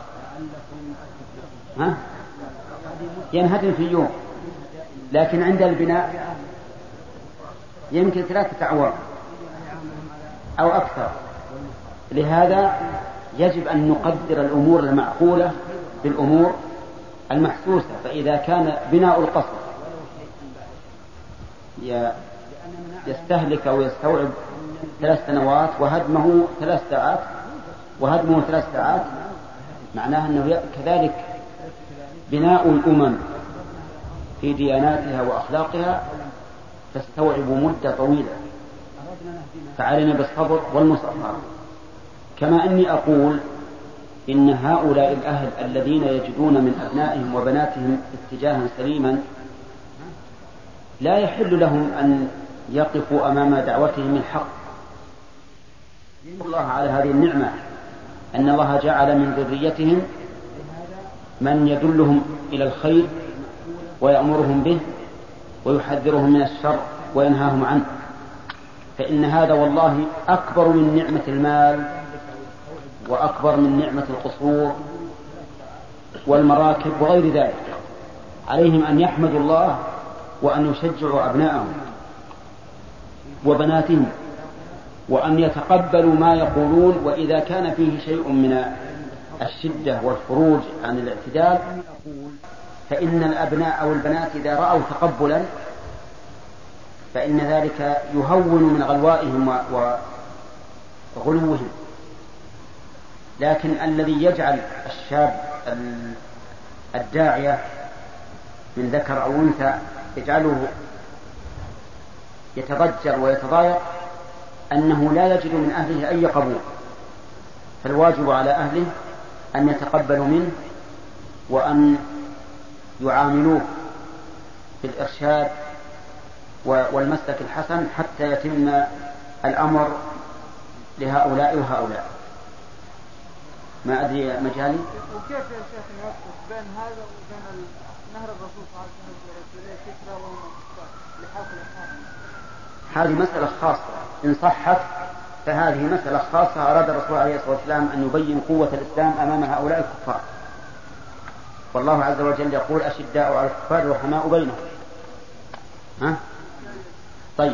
ينهدم في يوم، لكن عند البناء يمكن 3 أعوام أو أكثر. لهذا يجب أن نقدر الأمور المعقولة بالأمور المحسوسة. فإذا كان بناء القصر يستهلك أو يستوعب 3 سنوات وهدمه 3 ساعات وهدمه 3 ساعات، معناه أنه كذلك بناء الأمم في دياناتها وأخلاقها تستوعب مدة طويلة. فعلينا بالصبر والمصابرة. كما أني أقول إن هؤلاء الأهل الذين يجدون من أبنائهم وبناتهم اتجاها سليما لا يحل لهم أن يقفوا أمام دعوتهم الحق. الله على هذه النعمة أن الله جعل من ذريتهم من يدلهم إلى الخير ويأمرهم به ويحذرهم من الشر وينهاهم عنه، فإن هذا والله أكبر من نعمة المال وأكبر من نعمة القصور والمراكب وغير ذلك. عليهم أن يحمدوا الله وأن يشجعوا أبنائهم وبناتهم وأن يتقبلوا ما يقولون، وإذا كان فيه شيء من الشدة والخروج عن الاعتدال فإن الأبناء أو البنات إذا رأوا تقبلا فإن ذلك يهون من غلوائهم وغلوهم. لكن الذي يجعل الشاب الداعية من ذكر أو أنثى يجعله يتضجر ويتضايق أنه لا يجد من أهله أي قبول، فالواجب على أهله أن يتقبلوا منه وأن يعاملوه بالإرشاد والمسلك الحسن حتى يتم الأمر لهؤلاء وهؤلاء. ما أدري مجالي. وكيف يا شيخ نوفق بين هذا وبين نهر الرسول صلى الله عليه وسلم الفكرة لحاصل الحاصل؟ هذه مسألة خاصة، إن صحت فهذه مسألة خاصة أراد الرسول عليه الصلاة والسلام أن يبين قوة الإسلام أمام هؤلاء الكفار، والله عز وجل يقول أشداء على الكفار رحماء بينهم. طيب،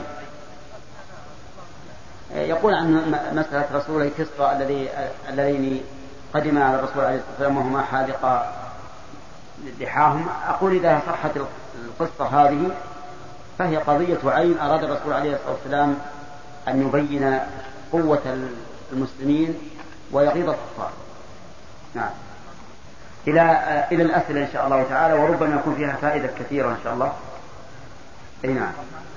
يقول عن مسألة رسولي كسرى اللذين قدم على الرسول عليه الصلاة والسلام وهما حالقا لحاهم. أقول إذا صحت القصة هذه فهي قضية عين أراد الرسول عليه الصلاة والسلام أن يبين قوة المسلمين ويغيظ الكفار. نعم. إلى الأسئلة إن شاء الله تعالى، وربما يكون فيها فائدة كثيرة إن شاء الله. نعم.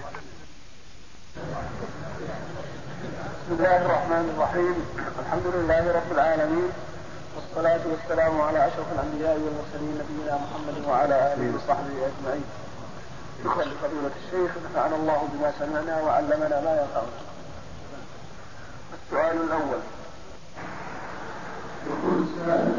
بسم الله الرحمن الرحيم. الحمد لله رب العالمين، والصلاة والسلام على أشرف الأنبياء والمرسلين نبينا محمد وعلى آله وصحبه أجمعين. شكرا لفضيلة الشيخ، نفعنا الله بما سمعنا وعلمنا ما ينفعنا. السؤال الأول: يقول السائل: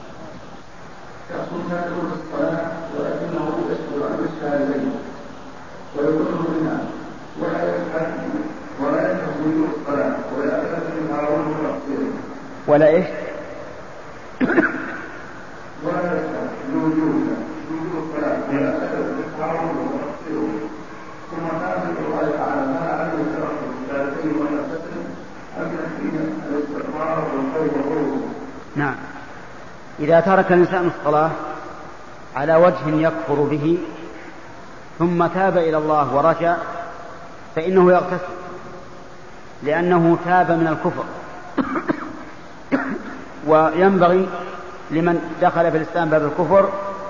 يصوم سائر الصلاة ولكنه يسجد عن الشهادتين ويقول بنا ولا يفعل ولا يفعل الصلاة ولا يفعل هارون ويقصر ولا إيش؟ ولا يفعل وجود الصلاة ولا يفعل هارون ويقصر، ثم نازل الله تعالى ما عليه شرف الشهادتين ولا تسلم أبنى فيها الاستغفار والخير والروح. نعم. إذا ترك الإنسان الصلاة على وجه يكفر به ثم تاب إلى الله ورجع فإنه يغتسل، لأنه تاب من الكفر. وينبغي لمن دخل في الإسلام باب الكفر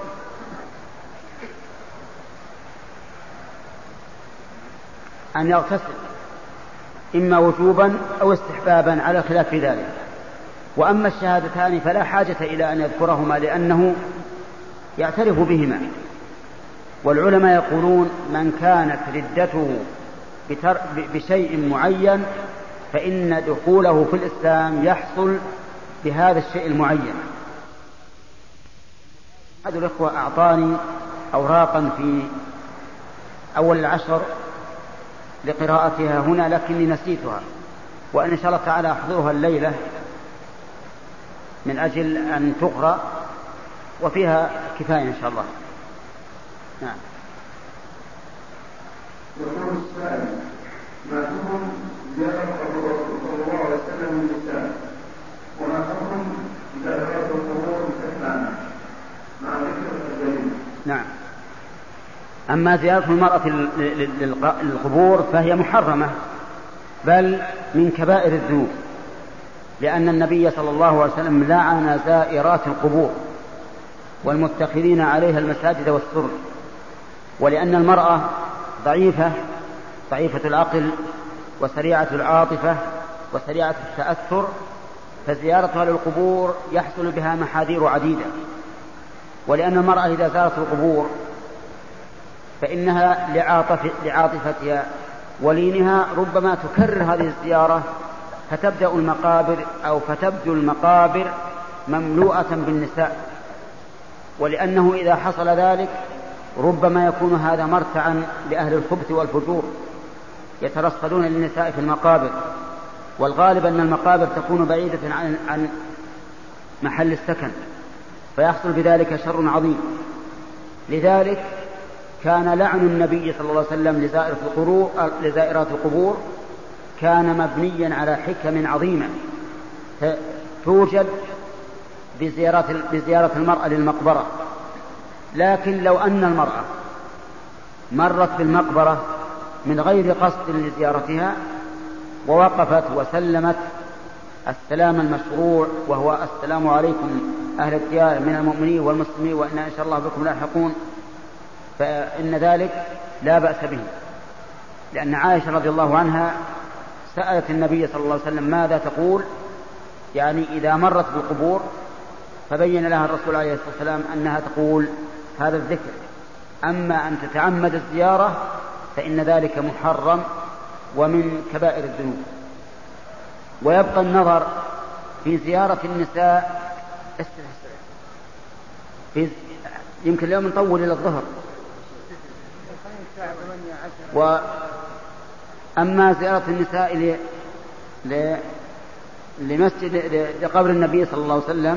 أن يغتسل إما وجوبا أو استحبابا على خلاف ذلك. وأما الشهادتان فلا حاجة إلى أن يذكرهما لأنه يعترف بهما. والعلماء يقولون من كانت ردته بشيء معين فإن دخوله في الإسلام يحصل بهذا الشيء المعين. هذا الأخوة أعطاني أوراقا في أول العشر لقراءتها هنا لكني نسيتها، وإن شاء الله تعالى أحضرها الليلة من أجل أن تقرأ وفيها كفاية إن شاء الله. نعم. يقول السائل: ما حكم زيارة الرسول صلى الله عليه وسلم للنساء، وما حكم زيارة القبور استحسانا مع ذكر الدليل؟ نعم. أما زيارة المرأة للقبور فهي محرمة بل من كبائر الذنوب، لأن النبي صلى الله عليه وسلم لعن زائرات القبور والمتخذين عليها المساجد والسرج. ولأن المرأة ضعيفة العقل وسريعة العاطفة وسريعة التأثر، فزيارتها للقبور يحصل بها محاذير عديدة. ولأن المرأة إذا زارت القبور فإنها لعاطفتها ولينها ربما تكرر هذه الزيارة فتبدأ المقابر أو فتبدو المقابر مملوءة بالنساء. ولأنه إذا حصل ذلك ربما يكون هذا مرتعا لأهل الخبث والفجور يترصدون للنساء في المقابر، والغالب أن المقابر تكون بعيدة عن محل السكن، فيحصل بذلك شر عظيم. لذلك كان لعن النبي صلى الله عليه وسلم لزائرات القبور كان مبنيا على حكم عظيمة توجد بزيارة المرأة للمقبرة. لكن لو أن المرأة مرت بالمقبرة من غير قصد لزيارتها ووقفت وسلمت السلام المشروع وهو السلام عليكم أهل الديار من المؤمنين والمسلمين وإنا إن شاء الله بكم لاحقون، فإن ذلك لا بأس به. لأن عائشة رضي الله عنها سألت النبي صلى الله عليه وسلم ماذا تقول، يعني إذا مرت بالقبور، فبين لها الرسول عليه الصلاة والسلام أنها تقول هذا الذكر. أما أن تتعمد الزيارة فإن ذلك محرم ومن كبائر الذنوب. ويبقى النظر في زيارة النساء يمكن اليوم نطول إلى الظهر. وأما زيارة النساء لقبر النبي صلى الله عليه وسلم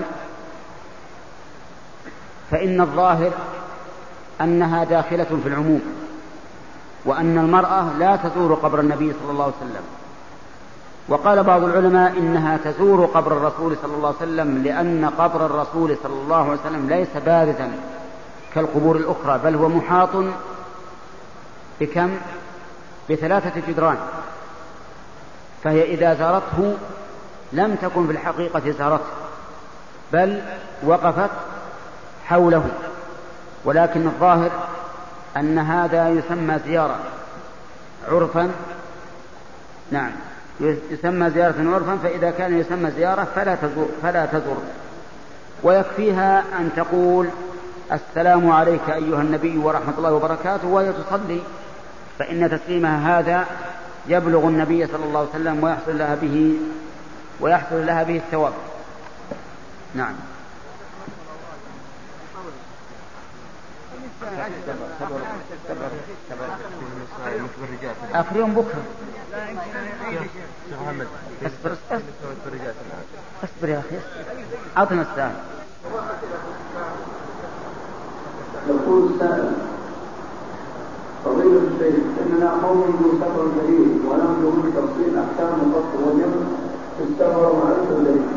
فإن الظاهر أنها داخلة في العموم، وأن المرأة لا تزور قبر النبي صلى الله عليه وسلم. وقال بعض العلماء إنها تزور قبر الرسول صلى الله عليه وسلم لأن قبر الرسول صلى الله عليه وسلم ليس بارزا كالقبور الأخرى، بل هو محاط بكم؟ ب3 جدران، فهي إذا زارته لم تكن في الحقيقة زارته، بل وقفت حوله. ولكن الظاهر أن هذا يسمى زيارة عرفا، نعم يسمى زيارة عرفا، فإذا كان يسمى زيارة فلا تزور. ويكفيها أن تقول السلام عليك أيها النبي ورحمة الله وبركاته وهي تصلي، فإن تسليمها هذا يبلغ النبي صلى الله عليه وسلم ويحصل لها به الثواب. نعم. آخر يوم بكرة. اصبر يا أخي، أعطنا الساعة. يقول السائل: فضيلة الشيخ، إننا قوم من سفر دليل ونرجو من تفصيل أحكام القصر واليمن في السفر ومعرفة الدليل.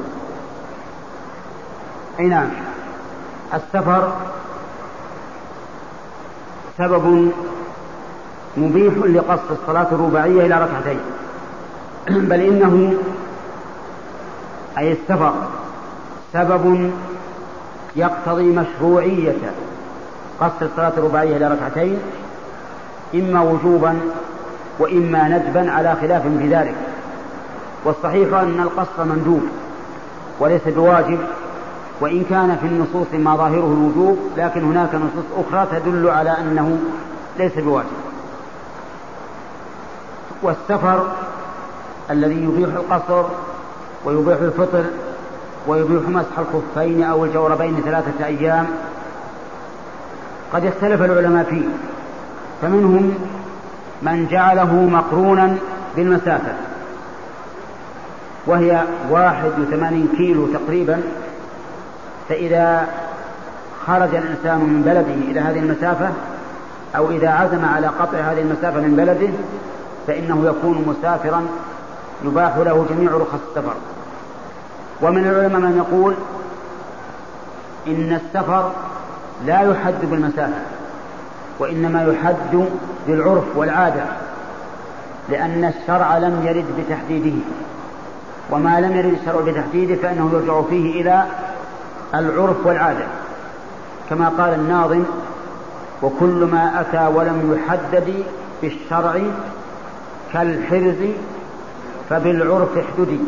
أي نعم، السفر سبب مبيح لقصر الصلاة الرباعية إلى ركعتين، بل إنه أي السفر سبب يقتضي مشروعية قصر الصلاة الرباعية إلى ركعتين، إما وجوبا وإما ندبا على خلاف في ذلك. والصحيح أن القصر مندوب وليس بواجب، وإن كان في النصوص ما ظاهره الوجوب، لكن هناك نصوص أخرى تدل على أنه ليس بواجب. والسفر الذي يبيح القصر ويبيح الفطر ويبيح مسح الخفين أو الجوربين 3 أيام قد اختلف العلماء فيه، فمنهم من جعله مقرونا بالمسافة، وهي 81 كيلو تقريبا، فإذا خرج الإنسان من بلده إلى هذه المسافة أو إذا عزم على قطع هذه المسافة من بلده فإنه يكون مسافرا يباح له جميع رخص السفر. ومن العلماء من يقول إن السفر لا يحد بالمسافة، وإنما يحد بالعرف والعادة، لأن الشرع لم يرد بتحديده، وما لم يرد الشرع بتحديده فإنه يرجع فيه إلى العرف والعادة، كما قال الناظم: وكل ما أتى ولم يحدد بالشرع كالحرز فبالعرف احددي.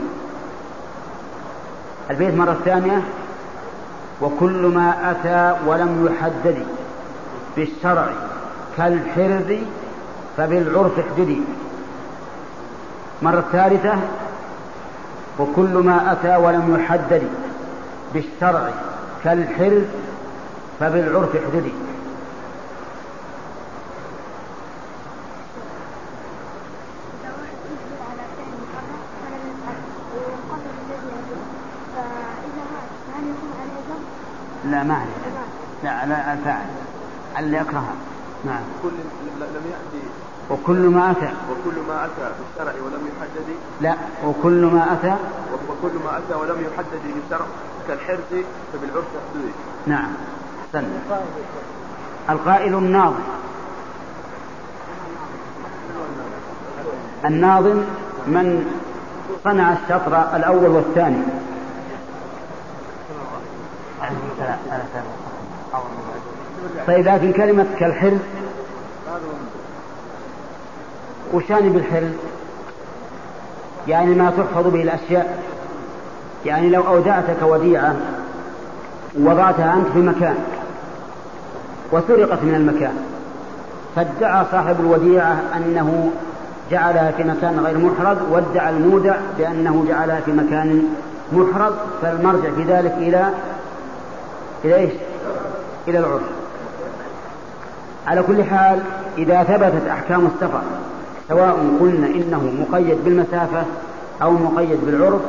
البيت مرة ثانية: وكل ما أتى ولم يحدد بالشرع كالحرز فبالعرف احددي. مرة ثالثة: وكل ما أتى ولم يحدد بالشرع كالحرز فبالعرف احددي. لا ما عليه، لا الفاعل اللي أكرهها. نعم. لم يأتي. وكل ما أتى بالشرع ولم يحدد. لا، وكل ما أتى ولم يحدد بالشرع كالحرز فبالعرف يحدد. نعم. استنى. القائل الناظم من صنع الشطر الأول والثاني. طيب، لكن كلمة كالحرز وشان بالحرز يعني ما تحفظ به الأشياء، يعني لو أودعتك وديعة ووضعتها أنت في مكان وسرقت من المكان، فادعى صاحب الوديعة أنه جعلها في مكان غير محرز، وادعى المودع بأنه جعلها في مكان محرز، فالمرجع في ذلك إلى إيش؟ إلى العرف. على كل حال إذا ثبتت أحكام السفر سواء قلنا إنه مقيد بالمسافة أو مقيد بالعرف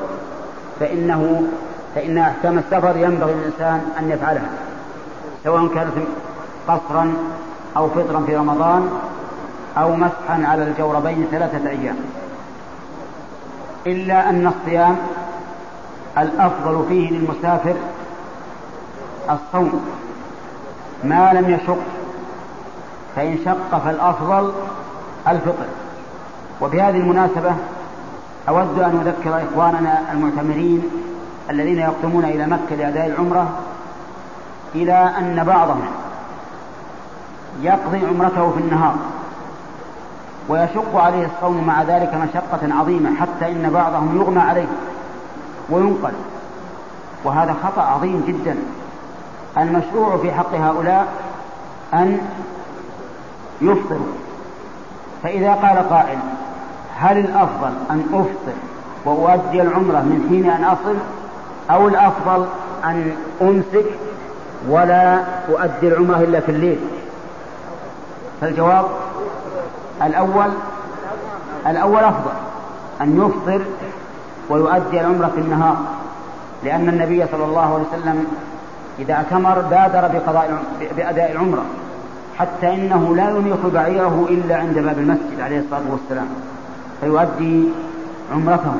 فإن أحكام السفر ينبغي للإنسان أن يفعلها، سواء كانت قصرا أو فطرا في رمضان أو مسحا على الجوربين 3 أيام، إلا أن الصيام الأفضل فيه للمسافر الصوم ما لم يشق، فإن شق فالأفضل الفطر. وبهذه المناسبة أود أن أذكر إخواننا المعتمرين الذين يقدمون إلى مكة لأداء العمرة إلى أن بعضهم يقضي عمرته في النهار ويشق عليه الصوم مع ذلك مشقة عظيمة، حتى إن بعضهم يغمى عليه وينقل، وهذا خطأ عظيم جدا. المشروع في حق هؤلاء أن يفطروا. فإذا قال قائل هل الأفضل أن أفطر وأؤدي العمرة من حين أن أصل، أو الأفضل أن أمسك ولا أؤدي العمرة إلا في الليل؟ فالجواب الأول أفضل، أن يفطر ويؤدي العمرة في النهار، لأن النبي صلى الله عليه وسلم إذا اعتمر بادر بأداء العمرة، حتى إنه لا ينيخ بعيره إلا عند باب المسجد عليه الصلاة والسلام فيؤدي عمرته.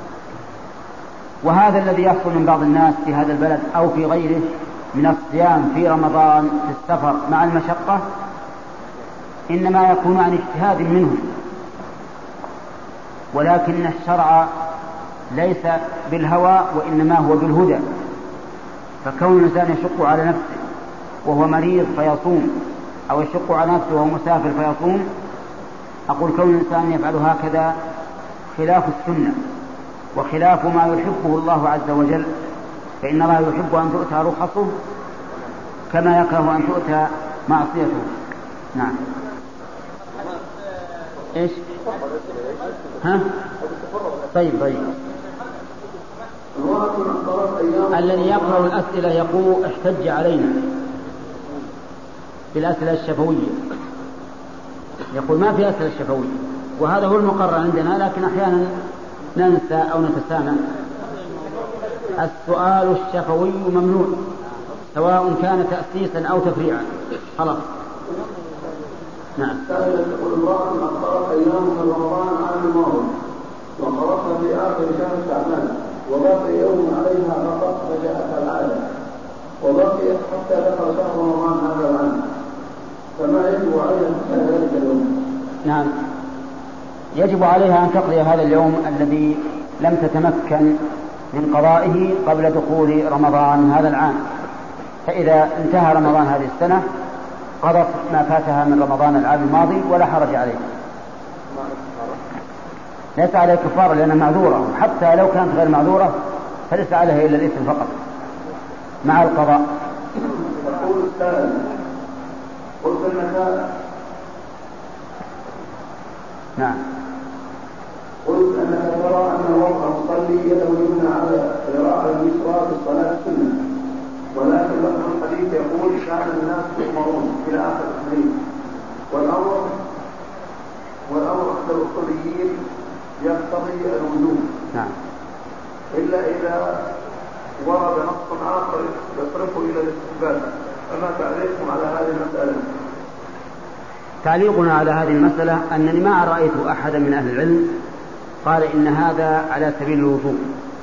وهذا الذي يحصل من بعض الناس في هذا البلد أو في غيره من الصيام في رمضان في السفر مع المشقة إنما يكون عن اجتهاد منهم، ولكن الشرع ليس بالهوى وإنما هو بالهدى. فكون الإنسان يشق على نفسه وهو مريض فيصوم، أو يشق على نفسه وهو مسافر فيصوم، أقول كون الإنسان يفعل هكذا خلاف السنة وخلاف ما يحبه الله عز وجل، فإن الله يحب أن تؤتى رخصه كما يكره أن تؤتى معصيته. نعم. إيش؟ ها؟ طيب. الذي يقرأ الأسئلة يقول احتج علينا بالأسئلة الشفوية، يقول ما في أسئلة شفوية، وهذا هو المقرر عندنا، لكن أحيانا ننسى أو نتسامح. السؤال الشفوي ممنوع سواء كان تأسيسا أو تفريعا. خلاص. نعم. يقول الله أن أقرأت أيام من رمضان عام الماضي وقرأتها في آخر شهر شعبان، وبقي يوم عليها فقط فجاءت العادة، وبقيت حتى دخل شهر رمضان هذا العام، فما يجب عليها حتى ذلك اليوم؟ نعم، يجب عليها أن تقضي هذا اليوم الذي لم تتمكن من قضائه قبل دخول رمضان هذا العام. فإذا انتهى رمضان هذه السنة قضت ما فاتها من رمضان العام الماضي ولا حرج عليه. ليس عليه كفارة لأنها معذورة، حتى لو كانت غير معذورة فليس عليها إلا الإثم فقط مع القضاء. يقول السائل قلت أنك نعم. قلت أنك ترى أن وضع المصلي يده اليمنى على الذراع اليسرى في الصلاة سنة، ولكن لفظ الحديث يقول كان الناس يؤمرون إلى آخر الحديث، والأمر عند الأصوليين يقتضي الوجوب. نعم. إلا إذا ورد نص آخر يصرفه إلى الاستحباب، فما تعليقكم على هذه المسألة؟ تعليقنا على هذه المسألة أنني ما رأيت أحدا من أهل العلم قال إن هذا على سبيل الوجوب،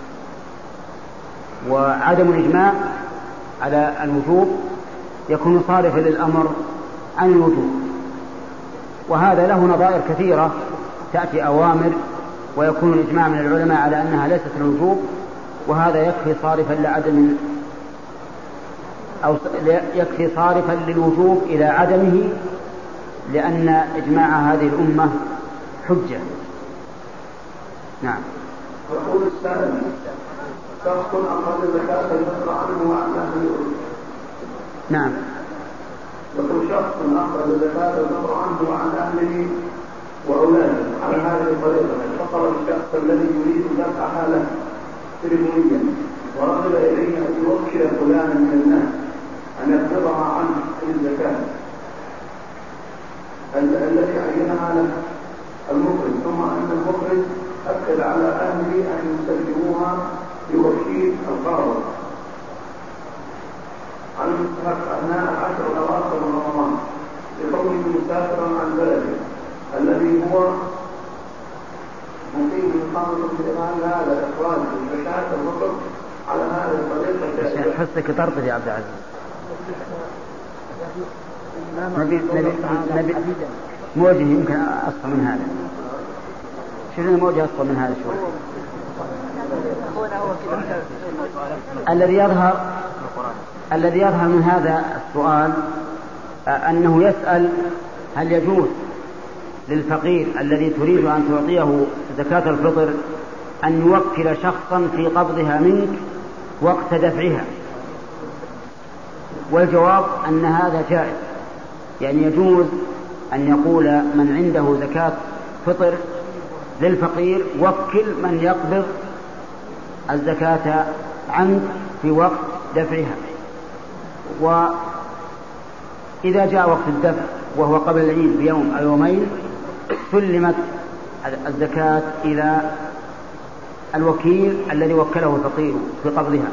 وعدم الإجماع على الوجوب يكون صارفا للأمر عن الوجوب، وهذا له نظائر كثيرة تأتي أوامر ويكون الإجماع من العلماء على أنها ليست الوجوب، وهذا يكفي صارفا لعدم أو يكفي صارفا للوجوب إلى عدمه، لأن إجماع هذه الأمة حجة. نعم. يقول السائل شخص أخذ زكاة الفطر عنه وعن أهله. نعم. يقول شخص أخذ زكاة الفطر عنه وعن أهله وأولاده على هذه الطريقة، فقر الشخص الذي يريد دفعها له سلميا ورغب إليه أن يوكل فلانا من الناس أن يقبضها عنه في الزكاة التي عينها له المخرج، ثم أن المخرج أكد على أهله أن يسلموها بوكيل القابض على المستحق أثناء 10 أواخر من رمضان لكونه مسافرا عن بلده الذي هو مقيم مقام الإمام هذا إخراج زكاة الفطر على هذه الطريقة. حسك طرطر يا عبد العزيز. نبي موجه يمكن أصفى من هذا. شنو موجه أصفى من هذا شوي؟ الذي يظهر من هذا السؤال أنه يسأل هل يجوز للفقير الذي تريد أن تعطيه زكاة الفطر أن يوكل شخصا في قبضها منك وقت دفعها؟ والجواب أن هذا جائز، يعني يجوز أن يقول من عنده زكاة فطر للفقير وكل من يقبض الزكاة عنك في وقت دفعها، وإذا جاء وقت الدفع وهو قبل العيد بيوم أو يومين سلمت الزكاة إلى الوكيل الذي وكله الفقير في قبضها.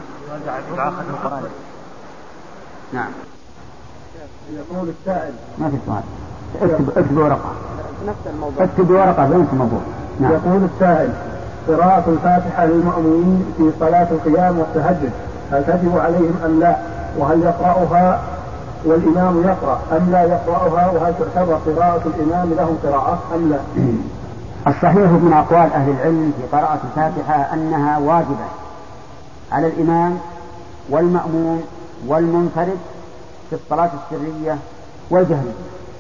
نعم. يقول السائل ما في سؤال، اكتب ورقة، اكتب ورقة بنت موضوع. نعم. يقول السائل قراءة الفاتحة للمأمومين في صلاة القيام والتهجد هل تجب عليهم أم لا؟ وهل يقرأها والإمام يقرأ أم لا يقرأها؟ وهل تعتبر قراءة الإمام لهم قراءة أم لا؟ الصحيح من أقوال أهل العلم في قراءة الفاتحة أنها واجبة على الإمام والمأموم والمنفرد في الصلاة السرية والجهرية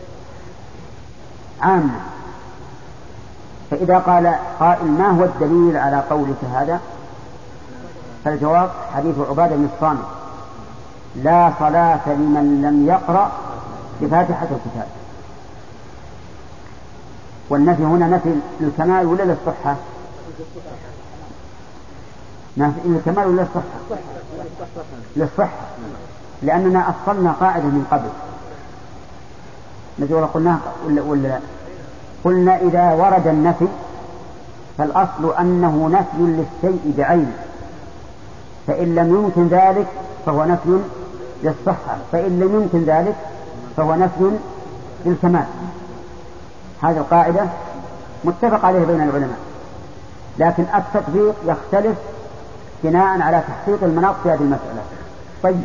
عامة. فإذا قال قائل ما هو الدليل على قولك هذا؟ فالجواب حديث عبادة بن الصامت لا صلاة لمن لم يقرأ بفاتحة الكتاب. والنفي هنا نفي للكمال ولا للصحة؟ نفي للكمال ولا للصحة؟ للصحة، لأننا أصلنا قاعدة من قبل نجي قلناها ولا قلنا إذا ورد النفي فالأصل أنه نفي للشيء بعينه، فإن لم يمكن ذلك فهو نفي للصحة، فإن لم يمكن ذلك فهو نفي للكمال. هذه القاعدة متفق عليه بين العلماء، لكن التطبيق يختلف بناء على تحقيق المناط في هذه المسألة. طيب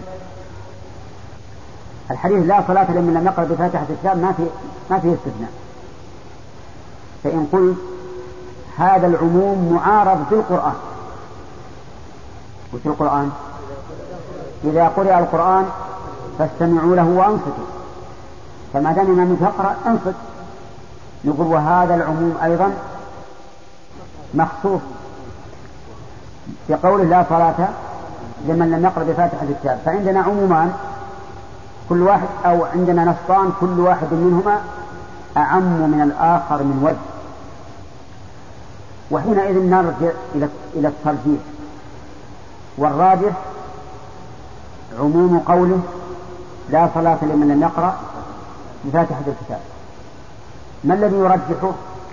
الحديث لا صلاة لمن لم يقرأ بفاتحة الكتاب ما فيه استثناء. فإن قلت هذا العموم معارض في القرآن، وفي القرآن إذا قرأ القرآن فاستمعوا له وأنصتوا، فما دام من تقرأ أنصت. نقول وهذا العموم أيضا مخصوص بقوله لا صلاة لمن لم يقرأ بفاتحة الكتاب. فعندنا عمومان كل واحد، أو عندنا نصان كل واحد منهما أعم من الآخر من وجه، وحينئذ نرجع إلى الترجيح، والراجح عموم قوله لا صلاة لمن لم يقرأ بفاتحة الكتاب. ما الذي يرجحه؟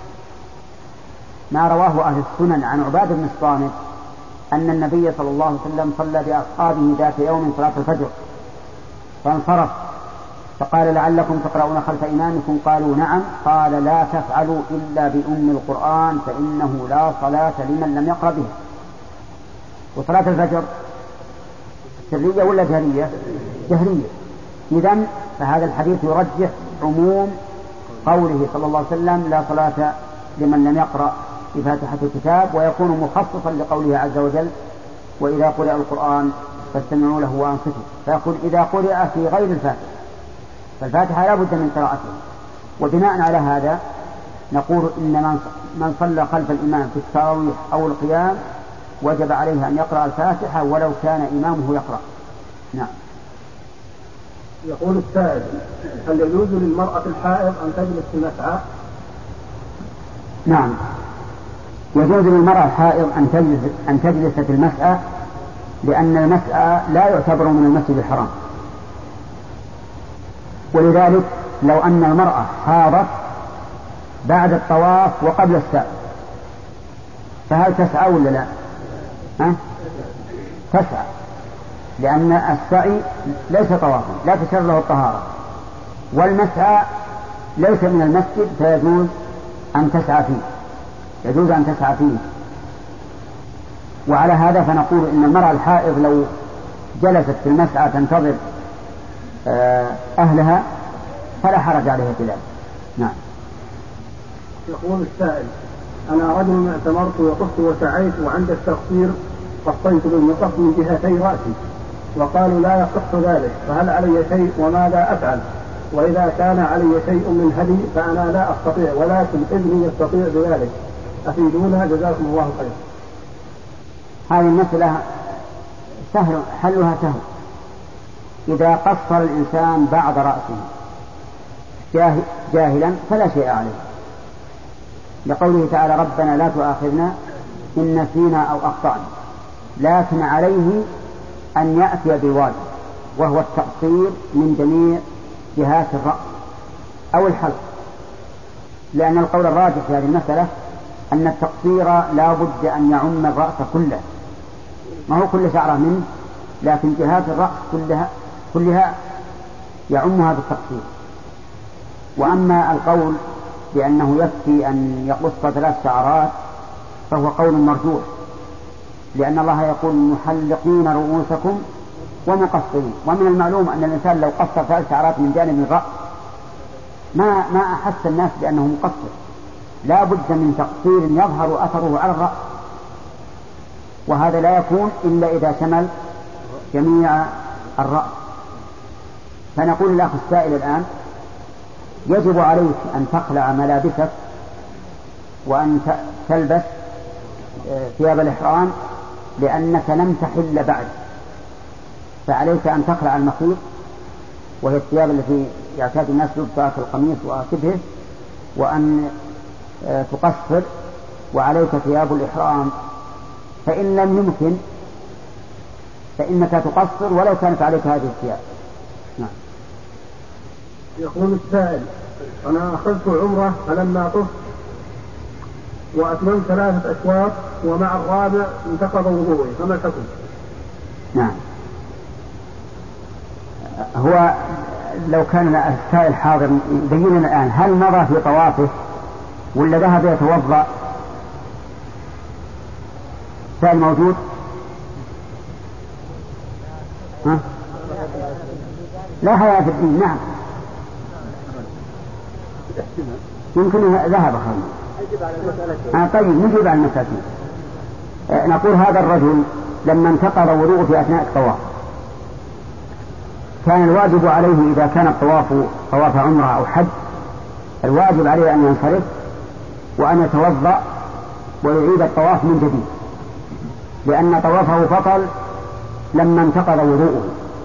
ما رواه أهل السنن عن عبادة بن الصامت أن النبي صلى الله عليه وسلم صلى بأصحابه ذات يوم صلاة الفجر فانصرف فقال لعلكم تقرؤون خلف إمامكم؟ قالوا نعم. قال لا تفعلوا إلا بأم القرآن فإنه لا صلاة لمن لم يقرأ بها. وصلاة الفجر سرية ولا جهرية؟ جهرية. إذن فهذا الحديث يرجح عموم قوله صلى الله عليه وسلم لا صلاة لمن لم يقرأ بفاتحة الكتاب، ويكون مخصصا لقوله عز وجل وإذا قرأ القرآن فاستمعوا له وأنصتوا، فيقول إذا قرأ في غير الفاتحة فالفاتحة لا بد من قراءته. وبناء على هذا نقول إن من صلى خلف الإمام في التراويح أو القيام وجب عليه أن يقرأ الفاتحة ولو كان إمامه يقرأ. نعم. يقول السائل: هل يجوز للمرأة الحائض أن تجلس في المسعى؟ نعم، يجوز للمرأة الحائض أن تجلس في المسعى، لأن المسعى لا يعتبر من المسجد الحرام. ولذلك لو أن المرأة حاضت بعد الطواف وقبل السعي فهل تسعى ولا لا؟ تسعى، لأن السعي ليس طوافا، لا تشر له الطهارة، والمسعى ليس من المسجد، فيجوز أن تسعى فيه، يجوز أن تسعى فيه. وعلى هذا فنقول إن المرأة الحائض لو جلست في المسعى تنتظر أهلها فلا حرج عليها في ذلك. نعم. يقول السائل: أنا رجل اعتمرت وطفت وسعيت وعند التقصير قصيت بالمقص من جهتي رأسي، وقالوا لا يصح ذلك، فهل علي شيء وماذا أفعل؟ وإذا كان علي شيء من هدي فأنا لا أستطيع، ولكن ابني يستطيع بذلك، أفيدونا جزاكم الله خير. هذه المسألة سهل، حلها سهل. إذا قصر الإنسان بعض رأسه جاهلا فلا شيء عليه، لقوله تعالى: ربنا لا تؤاخذنا إن نسينا أو أخطأنا، لكن عليه أن يأتي بالواجب، وهو التقصير من جميع جهات الرأس أو الحلق، لأن القول الراجح في هذه المسألة أن التقصير لا بد أن يعم الرأس كله، ما هو كل شعرة منه، لكن جهات الرأس كلها يعمها بالتقصير. وأما القول بأنه يكفي أن يقص 3 شعرات فهو قول مرجوح، لأن الله يقول: محلقين رؤوسكم ومقصرين. ومن المعلوم أن الإنسان لو قصر 3 شعرات من جانب الرأس ما أحس الناس بأنه مقصر، لا بد من تقصير يظهر أثره على الرأس، وهذا لا يكون إلا إذا شمل جميع الرأس. فنقول للأخ السائل الآن: يجب عليك أن تخلع ملابسك وأن تلبس ثياب الإحرام، لأنك لم تحل بعد، فعليك أن تخلع المخيط، وهي الثياب التي يعتاد الناس لبسها كالقميص وشبهه، وأن تقصر، وعليك ثياب الإحرام، فإن لم يمكن فإنك تقصر ولو كانت عليك هذه الثياب. نعم. يقول السائل: أنا أخذت عمرة فلما طفت وأتممت 3 أشواط ومع الرابع انتقض وضوئي، فما الحكم؟ نعم. هو لو كان السائل حاضر يبين لنا الآن هل مضى في طوافه ولا ذهب يتوضأ؟ سائل موجود؟ لا حياة في الدين. نعم، يمكن ذهب خالد. طيب نجيب على المسألة. نقول هذا الرجل لما انتقض وضوءه في أثناء الطواف كان الواجب عليه إذا كان الطواف طواف عمرة أو حج، الواجب عليه أن ينصرف وأن يتوضأ ويعيد الطواف من جديد، لأن طوافه بطل لما انتقض وضوءه،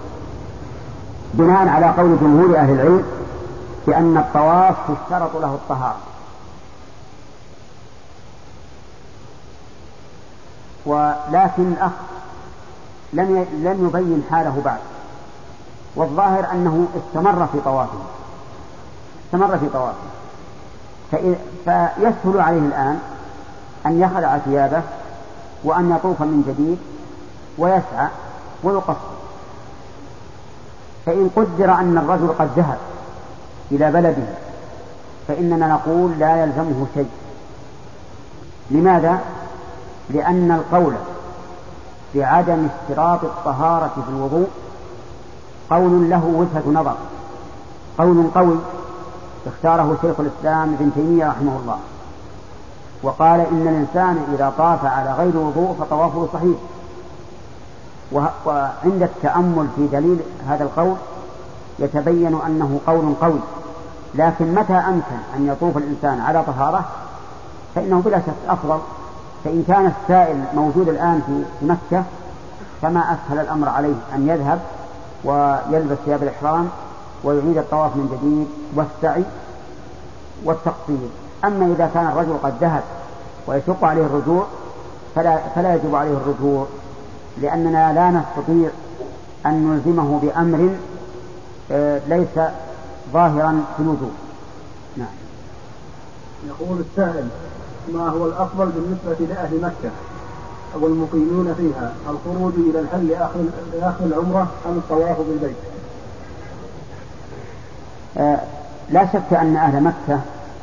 بناء على قول جمهور أهل العلم بأن الطواف تشترط له الطهارة. ولكن الأخ لم يبين حاله بعد، والظاهر أنه استمر في طوافه فيسهل عليه الآن أن يخلع ثيابه وأن يطوف من جديد ويسعى ويقصر. فإن قدر أن الرجل قد ذهب إلى بلده فإننا نقول لا يلزمه شيء. لماذا؟ لأن القول بعدم اشتراط الطهارة في الوضوء قول له وجهة نظر، قول قوي اختاره شيخ الإسلام ابن تيمية رحمه الله، وقال إن الإنسان إذا طاف على غير وضوء فطوافه صحيح. وعند التأمل في دليل هذا القول يتبين أنه قول قوي، لكن متى أمكن أن يطوف الإنسان على طهارة فإنه بلا شك أفضل. فإن كان السائل موجود الآن في مكة فما أسهل الأمر عليه أن يذهب ويلبس ثياب الإحرام ويعيد الطواف من جديد والسعي والتقصير. أما إذا كان الرجل قد ذهب ويشق عليه الرجوع فلا يجب عليه الرجوع، لأننا لا نستطيع أن نلزمه بأمر ليس ظاهرا في الوجوب. نعم. يقول السائل: ما هو الأفضل بالنسبة لأهل مكة أو المقيمين فيها، الخروج إلى الحل لآخر العمرة أم الطواف بالبيت؟ لا شك أن أهل مكة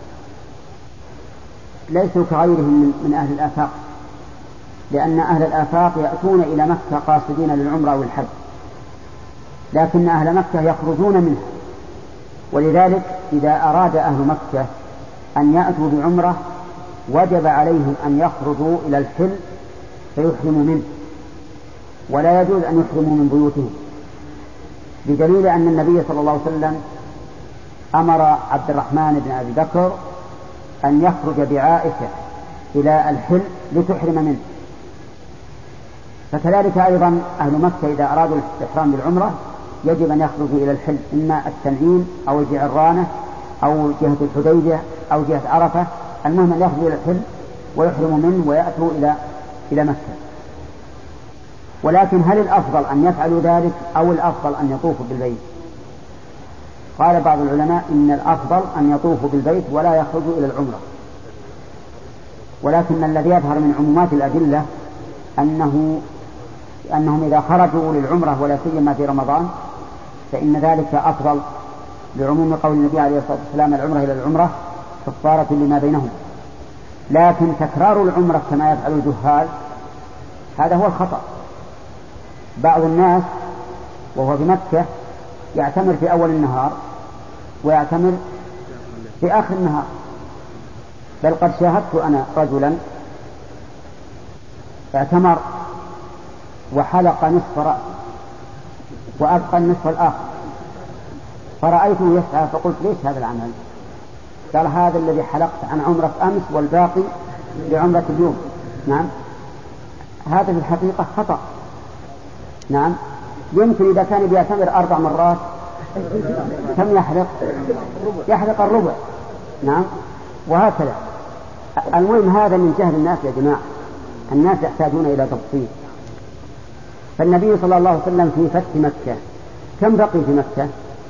ليسوا كغيرهم من أهل الآفاق، لأن أهل الآفاق يأتون إلى مكة قاصدين للعمرة والحج، لكن أهل مكة يخرجون منها. ولذلك إذا أراد أهل مكة أن يأتوا بعمرة وجب عليهم أن يخرجوا إلى الحل فيحرموا منه، ولا يجوز أن يحرموا من بيوتهم، بدليل أن النبي صلى الله عليه وسلم أمر عبد الرحمن بن أبي بكر أن يخرج بعائشة إلى الحل لتحرم منه. فكذلك أيضا أهل مكة إذا أرادوا الاستحرام بالعمرة يجب أن يخرجوا إلى الحل، إما التنعيم أو الجعرانة أو جهة الحديبية أو جهة عرفة، المهم أن يخرجوا إلى الحل ويحرموا منه ويأتوا إلى مكة. ولكن هل الأفضل أن يفعلوا ذلك أو الأفضل أن يطوفوا بالبيت؟ قال بعض العلماء إن الأفضل أن يطوفوا بالبيت ولا يخرجوا إلى العمرة، ولكن الذي يظهر من عمومات الأدلة أنهم إذا خرجوا للعمرة ولا سيما في رمضان فإن ذلك أفضل، لعموم قول النبي عليه الصلاة والسلام: العمرة إلى العمرة كفارة لما بينهم. لكن تكرار العمرة كما يفعل الجهال هذا هو الخطأ. بعض الناس وهو في مكة يعتمر في أول النهار ويعتمر في آخر النهار، بل قد شاهدت أنا رجلا اعتمر وحلق نصف رأس وأبقى النصف الآخر، فرأيته يسعى فقلت: ليش هذا العمل؟ قال: هذا الذي حلقت عن عمرة أمس والباقي لعمرة اليوم. نعم، هذا في الحقيقة خطأ. نعم، يمكن إذا كان بيعتمر 4 مرات كم يحلق؟ يحلق الربع. نعم، وهكذا. المهم هذا من جهل الناس يا جماعة، الناس يحتاجون إلى تفصيل. فالنبي صلى الله عليه وسلم في فتح مكة كم بقي في مكة؟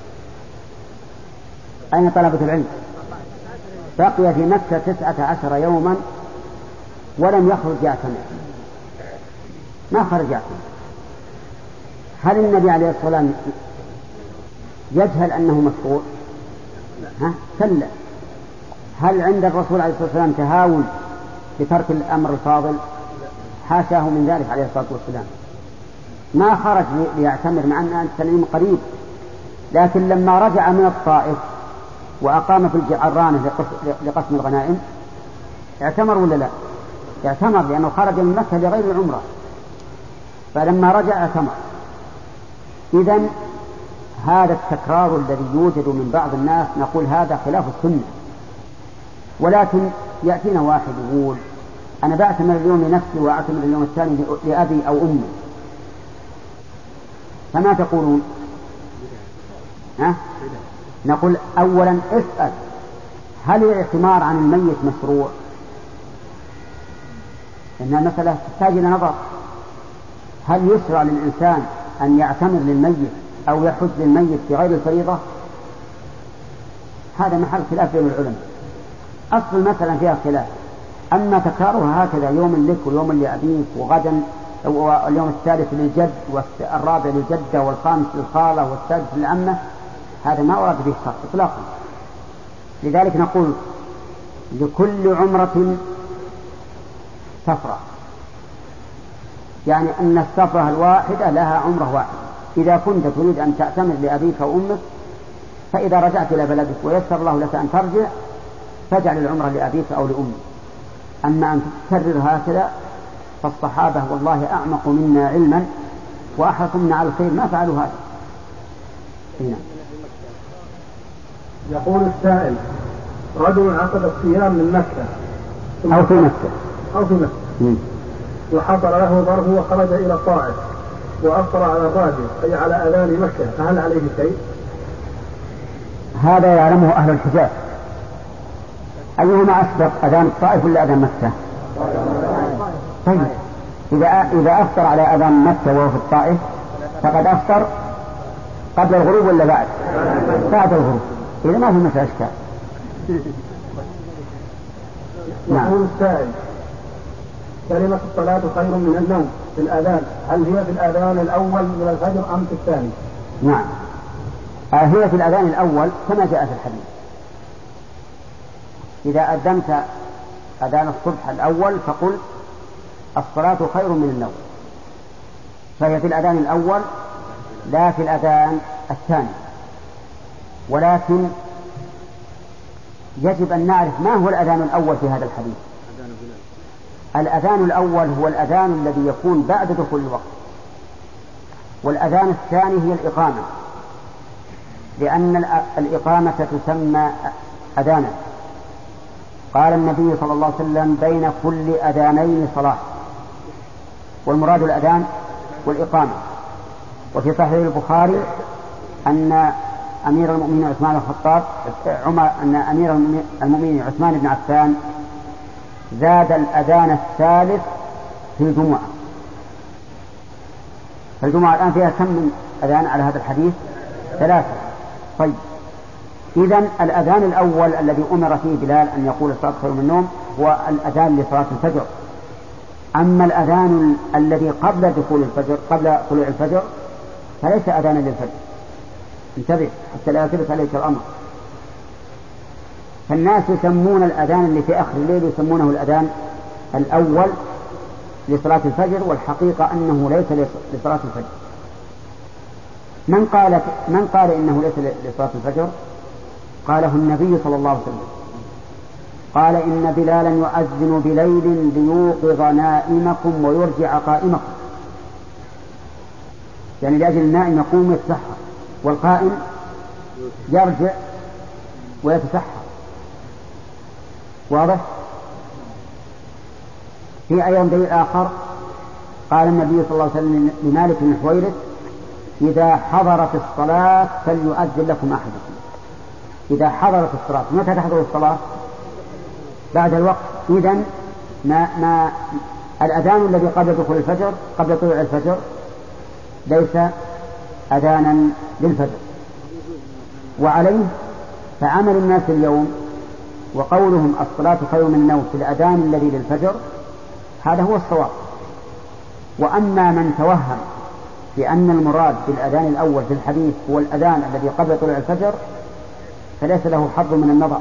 أين طلبة العلم؟ بقي في مكة 19 يوما ولم يخرج يعتمر، ما خرج يعتمر. هل النبي عليه الصلاة والسلام يجهل أنه مشروع؟ كلا. هل عند الرسول عليه الصلاة والسلام تهاون بترك الأمر الفاضل؟ حاشاه من ذلك عليه الصلاة والسلام. ما خرج ليعتمر مع أن التنعيم قريب، لكن لما رجع من الطائف وأقام في الجعرانة لقسم الغنائم اعتمر ولا لا؟ اعتمر، لأنه خرج من مكة لغير العمرة، فلما رجع اعتمر. إذن هذا التكرار الذي يوجد من بعض الناس نقول هذا خلاف السنة. ولكن يأتينا واحد يقول: أنا بعتمر اليوم لنفسي وأعتمر اليوم الثاني لأبي أو أمي، فما تقولون؟ نقول: أولا اسأل هل الاعتمار عن الميت مشروع؟ إن المسألة تحتاج إلى نظر. هل يشرع للإنسان أن يعتمر للميت أو يحج للميت بغير الفريضة؟ هذا محل خلاف بين العلماء، أصل المسألة فيها خلاف. أما تكرارها هكذا يوم لك ويوم لأبيك وغدا واليوم الثالث للجد والرابع للجدة والخامس للخالة والسادس للعمة، هذا ما ورد به شرط إطلاقا. لذلك نقول: لكل عمرة سفرة، يعني أن السفرة الواحدة لها عمرة واحدة. إذا كنت تريد أن تعتمر لأبيك وأمك فإذا رجعت إلى بلدك ويسر الله لك أن ترجع فاجعل العمرة لأبيك أو لأمك. أما أن تكرر هكذا فالصحابة والله أعمق منا علما وأحرص منا على الخير ما فعلوا هذا. هنا يقول السائل: رجل عقد الصيام من مكة أو في مكة وحصل له ظرف وخرج إلى الطائف وأفطر على الراجل أي على أذان مكة، فهل عليه شيء؟ هذا يعلمه أهل الحجاز. أيهما أسبق، أذان الطائف ولا أذان مكة؟ طيب إذا أفطر على أذان مكة وهو في الطائف فقد أفطر قبل الغروب ولا بعد الغروب، إذا ما في مثل أشكال. يقول السائل: كلمة الصلاة خير من النوم في الأذان، هل هي في الأذان الأول من الفجر أم في الثاني؟ نعم، هي في الأذان الأول كما جاء في الحديث. إذا أذنت أذان الصبح الأول فقل الصلاة خير من النوم، فهي في الأذان الأول لا في الأذان الثاني. ولكن يجب أن نعرف ما هو الأذان الأول في هذا الحديث. الأذان الأول هو الأذان الذي يكون بعد دخول الوقت، والأذان الثاني هي الإقامة، لأن الإقامة تسمى أذانا. قال النبي صلى الله عليه وسلم: بين كل أذانين صلاة، والمراد الأذان والإقامة. وفي صحيح البخاري أن أمير المؤمنين عثمان الخطاب أن أمير المؤمنين عثمان بن عفان زاد الأذان الثالث في الجمعة. فالجمعة الآن فيها كم من أذان على هذا الحديث؟ 3. طيب، إذن الأذان الأول الذي أمر فيه بلال أن يقول الصلاة خير من النوم هو الأذان لصلاة الفجر. أما الأذان الذي قبل دخول الفجر، قبل طلوع الفجر، فليس أذانا للفجر. انتبه حتى لا يلتبس عليك الأمر. فالناس يسمون الأذان اللي في آخر الليل يسمونه الأذان الأول لصلاة الفجر، والحقيقة أنه ليس لصلاة الفجر. من قال إنه ليس لصلاة الفجر؟ قاله النبي صلى الله عليه وسلم، قال: إن بلالا يؤذن بليل ليوقظ نائمكم ويرجع قائمكم، يعني لأجل النائم يقوم يتسحر والقائم يرجع ويتسحر. واضح؟ في أيام دليل آخر قال النبي صلى الله عليه وسلم لمالك بن حويرث: إذا حضرت الصلاة فليؤذن لكم أحدكم. إذا حضرت الصلاة، متى تحضر الصلاة؟ بعد الوقت. إذن ما الأذان الذي قبل دخول الفجر، قبل طلوع الفجر، ليس أذانا للفجر. وعليه فعمل الناس اليوم وقولهم الصلاة خير من النوم في الأذان الذي للفجر، هذا هو الصواب. وأما من توهم بأن المراد بالأذان الأول في الحديث هو الأذان الذي قبل طلوع الفجر فليس له حظ من النظر.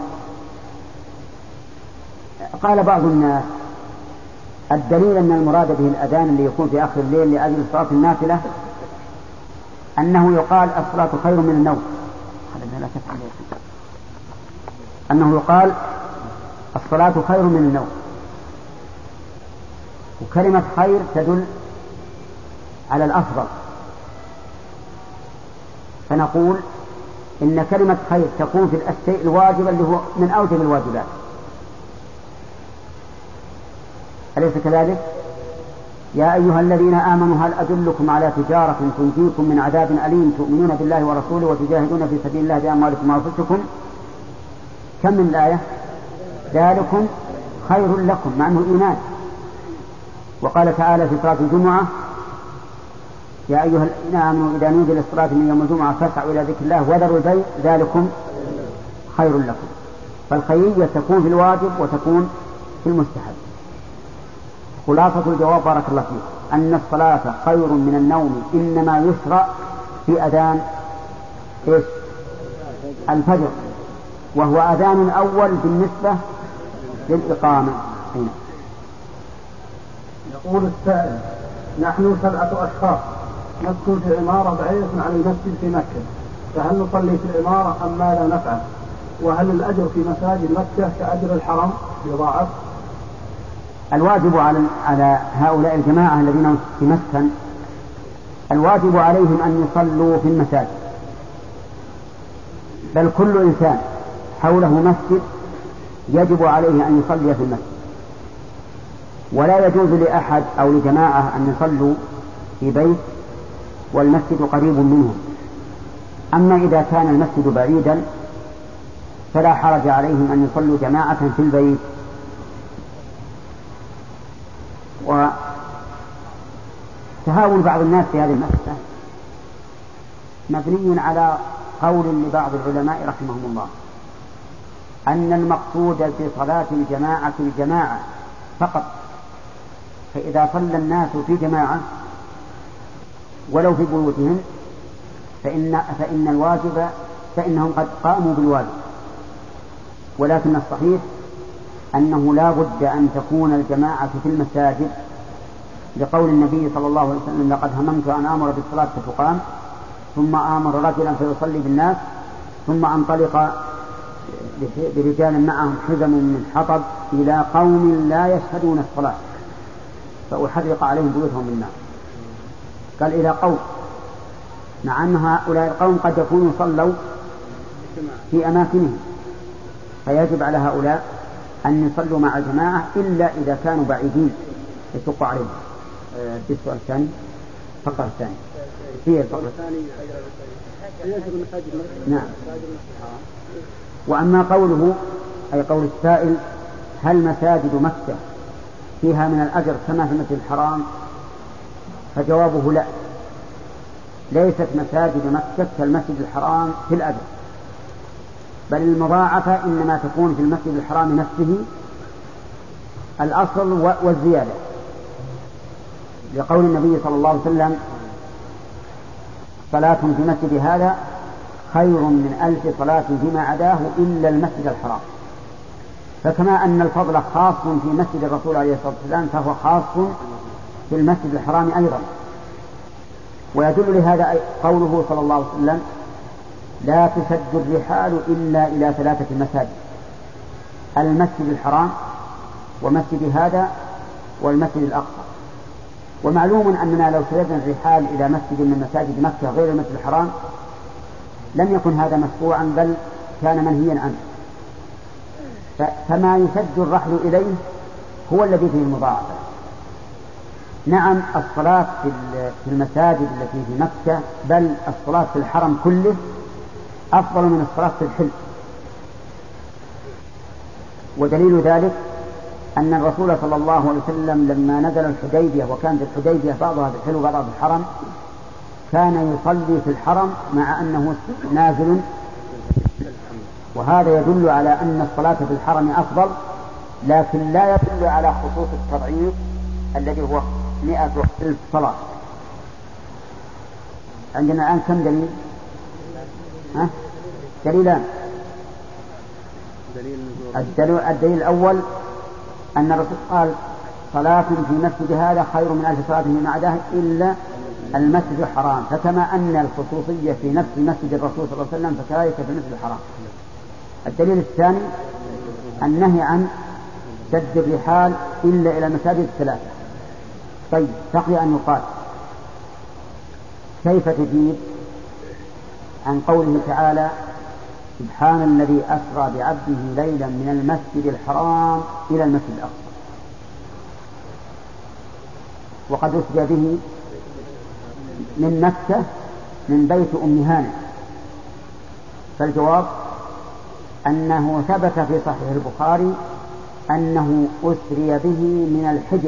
قال بعض الناس: الدليل أن المراد به الأذان اللي يكون في آخر الليل لأجل صلاة النافلة أنه يقال الصلاة خير من النوم. أنه يقال الصلاة خير من النوم، وكلمة خير تدل على الأفضل، فنقول إن كلمة خير تكون في الشيء الواجب اللي هو من أوجب الواجبات، أليس كذلك؟ يا أيها الذين آمنوا هل أدلكم على تجارة تنجيكم من عذاب أليم تؤمنون بالله ورسوله وتجاهدون في سبيل الله بأموالكم وأنفسكم. كم من الآية؟ ذلكم خير لكم، مع أنه إيمان. وقال تعالى في صلاة الجمعة: يا أيها الذين آمنوا إذا نودي للصلاة من يوم الجمعة فاسعوا إلى ذكر الله وذروا البيع ذلكم خير لكم. فالخيرية تكون في الواجب وتكون في المستحب. خلاصة الجواب بارك الله فيك أن الصلاة خير من النوم إنما يشرع في أذان الفجر، وهو أذان أول بالنسبة للإقامة. هنا يقول السائل: نحن 7 أشخاص نسكن في عمارة بعيدة عن المسجد في مكة، فهل نصلي في العمارة أم ماذا نفعل؟ وهل الأجر في مساجد مكة كأجر الحرم يضاعف؟ الواجب على هؤلاء الجماعة الذين في مسكن، الواجب عليهم أن يصلوا في المساجد، بل كل إنسان حوله مسجد يجب عليه أن يصلي في المسجد، ولا يجوز لأحد أو لجماعة أن يصلوا في بيت والمسجد قريب منهم. أما إذا كان المسجد بعيدا فلا حرج عليهم أن يصلوا جماعة في البيت. وتهاون بعض الناس في هذه المسألة مبني على قول لبعض العلماء رحمهم الله أن المقصود بصلاة الجماعة الجماعة فقط، فإذا صلى الناس في جماعة ولو في بيوتهم فإن الواجب فإنهم قد قاموا بالواجب، ولكن الصحيح أنه لا بد أن تكون الجماعة في المساجد، لقول النبي صلى الله عليه وسلم: لقد هممت أن آمر بالصلاة فتقام، ثم آمر رجلا فيصلي بالناس، ثم انطلق برجال معهم حزم من حطب إلى قوم لا يشهدون الصلاة فأحرق عليهم بيوتهم بالنار. قال إلى قوم، مع أن هؤلاء القوم قد يكونوا صلوا في أماكنهم، فيجب على هؤلاء أن يصلوا مع الجماعة إلا إذا كانوا بعيدين يشق عليهم. في السؤال الثاني فقرة الثاني هي الفقرة الثانية. نعم. وأما قوله أي قول السائل: هل مساجد مكة فيها من الأجر كما في المسجد الحرام؟ فجوابه لا، ليست مساجد مكة كالمسجد الحرام في الأجر، بل المضاعفة إنما تكون في المسجد الحرام نفسه الأصل والزيادة، لقول النبي صلى الله عليه وسلم: صلاة في مسجد هذا خير من 1000 صلاة فيما عداه إلا المسجد الحرام. فكما أن الفضل خاص في مسجد الرسول عليه الصلاة والسلام فهو خاص في المسجد الحرام أيضا. ويدل لهذا قوله صلى الله عليه وسلم: لا تشد الرحال إلا إلى 3 مساجد: المسجد الحرام ومسجد هذا والمسجد الأقصى. ومعلوم أننا لو شددنا الرحال إلى مسجد من مساجد مكة غير المسجد الحرام لم يكن هذا مشروعا، بل كان منهيا عنه. فما يشد الرحل إليه هو الذي فيه المضاعفة. نعم، الصلاة في المساجد التي في مكة، بل الصلاة في الحرم كله أفضل من الصلاة في الحل. ودليل ذلك أن الرسول صلى الله عليه وسلم لما نزل الحديبية، وكانت الحديبية بعضها في الحل وبعضها في الحرم، كان يصلي في الحرم مع أنه نازل، وهذا يدل على أن الصلاة في الحرم أفضل، لكن لا يدل على خصوص التضعيف الذي هو 100,000 صلاة. عندنا الآن كم دليل؟ دليلان. الدليل الأول أن الرسول قال: صلاة في مسجد هذا خير من 1000 صلاة فيما عداه إلا المسجد الحرام. فكما أن الخصوصية في نفس مسجد الرسول صلى الله عليه وسلم فكذلك في المسجد الحرام. الدليل الثاني النهي عن سد الرحال إلا إلى المساجد 3. طيب، بقي أن يقال: كيف تجيب عن قوله تعالى: سبحان الذي أسرى بعبده ليلا من المسجد الحرام إلى المسجد الأقصى، وقد أسري به من مكة من بيت أم هانئ؟ فالجواب أنه ثبت في صحيح البخاري أنه أسري به من الحجر.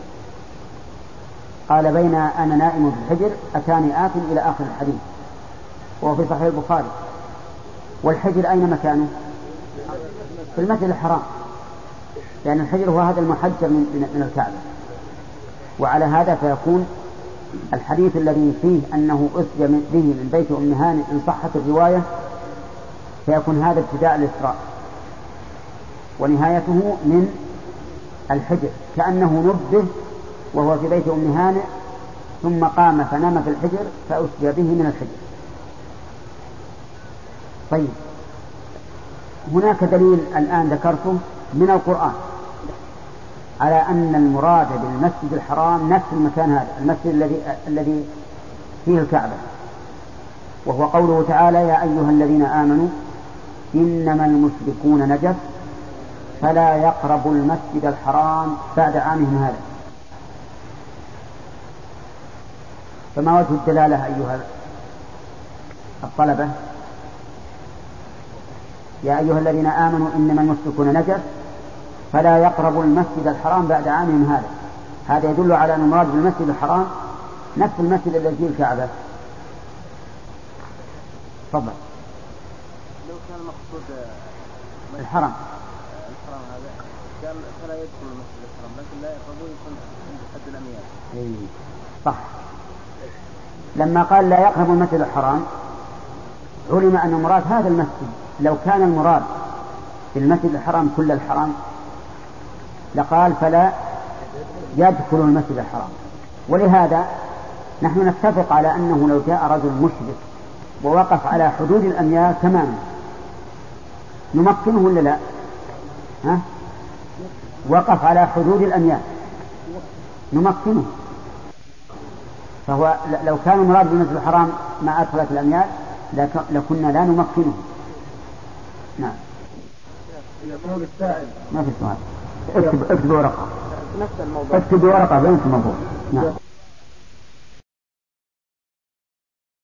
قال: بين أنا نائم في الحجر أتاني آت إلى آخر الحديث، وهو في صحيح البخاري. والحجر أين مكانه؟ في المسجد الحرام، لأن الحجر هو هذا المحجر من الكعبة. وعلى هذا فيكون الحديث الذي فيه أنه أسري به من بيت أم هانئ إن صحت الرواية، فيكون هذا ابتداء الإسراء ونهايته من الحجر، كأنه نبه وهو في بيت أم هانئ ثم قام فنام في الحجر فأسري به من الحجر. طيب، هناك دليل الآن ذكرته من القرآن على أن المراد بالمسجد الحرام نفس المكان هذا، المسجد الذي فيه الكعبة، وهو قوله تعالى: يا أيها الذين آمنوا إنما المشركون نجس فلا يقربوا المسجد الحرام بعد عامهم هذا. فما وجه الدلالة أيها الطلبة؟ يا أيها الذين آمنوا إنما المشركون نجس فلا يقربوا المسجد الحرام بعد عامهم هذا. هذا يدل على أن المراد بالمسجد الحرام نفس المسجد الذي فيه الكعبة. تفضل. لو كان المقصود الحرم هذا كان فلا يدخل المسجد الحرام لكن لا يقربون يكون عند حد الأميال. صح. لما قال لا يقرب المسجد الحرام علم أن المراد هذا المسجد. لو كان المراد بالمسجد الحرام كل الحرام لقال فلا يدخل المسجد الحرام. ولهذا نحن نتفق على أنه لو جاء رجل مشرك ووقف على حدود الأميال تماما نمكنه ولا لا؟ ها؟ وقف على حدود الأميال نمكنه. فهو لو كان المراد بالمسجد الحرام ما أدخلت الأميال لكنا لا نمكنه. نعم. يقول السائل ما في سؤال. اكتب ورقة. نفس الموضوع. اكتب ورقة بين الموضوع. نعم.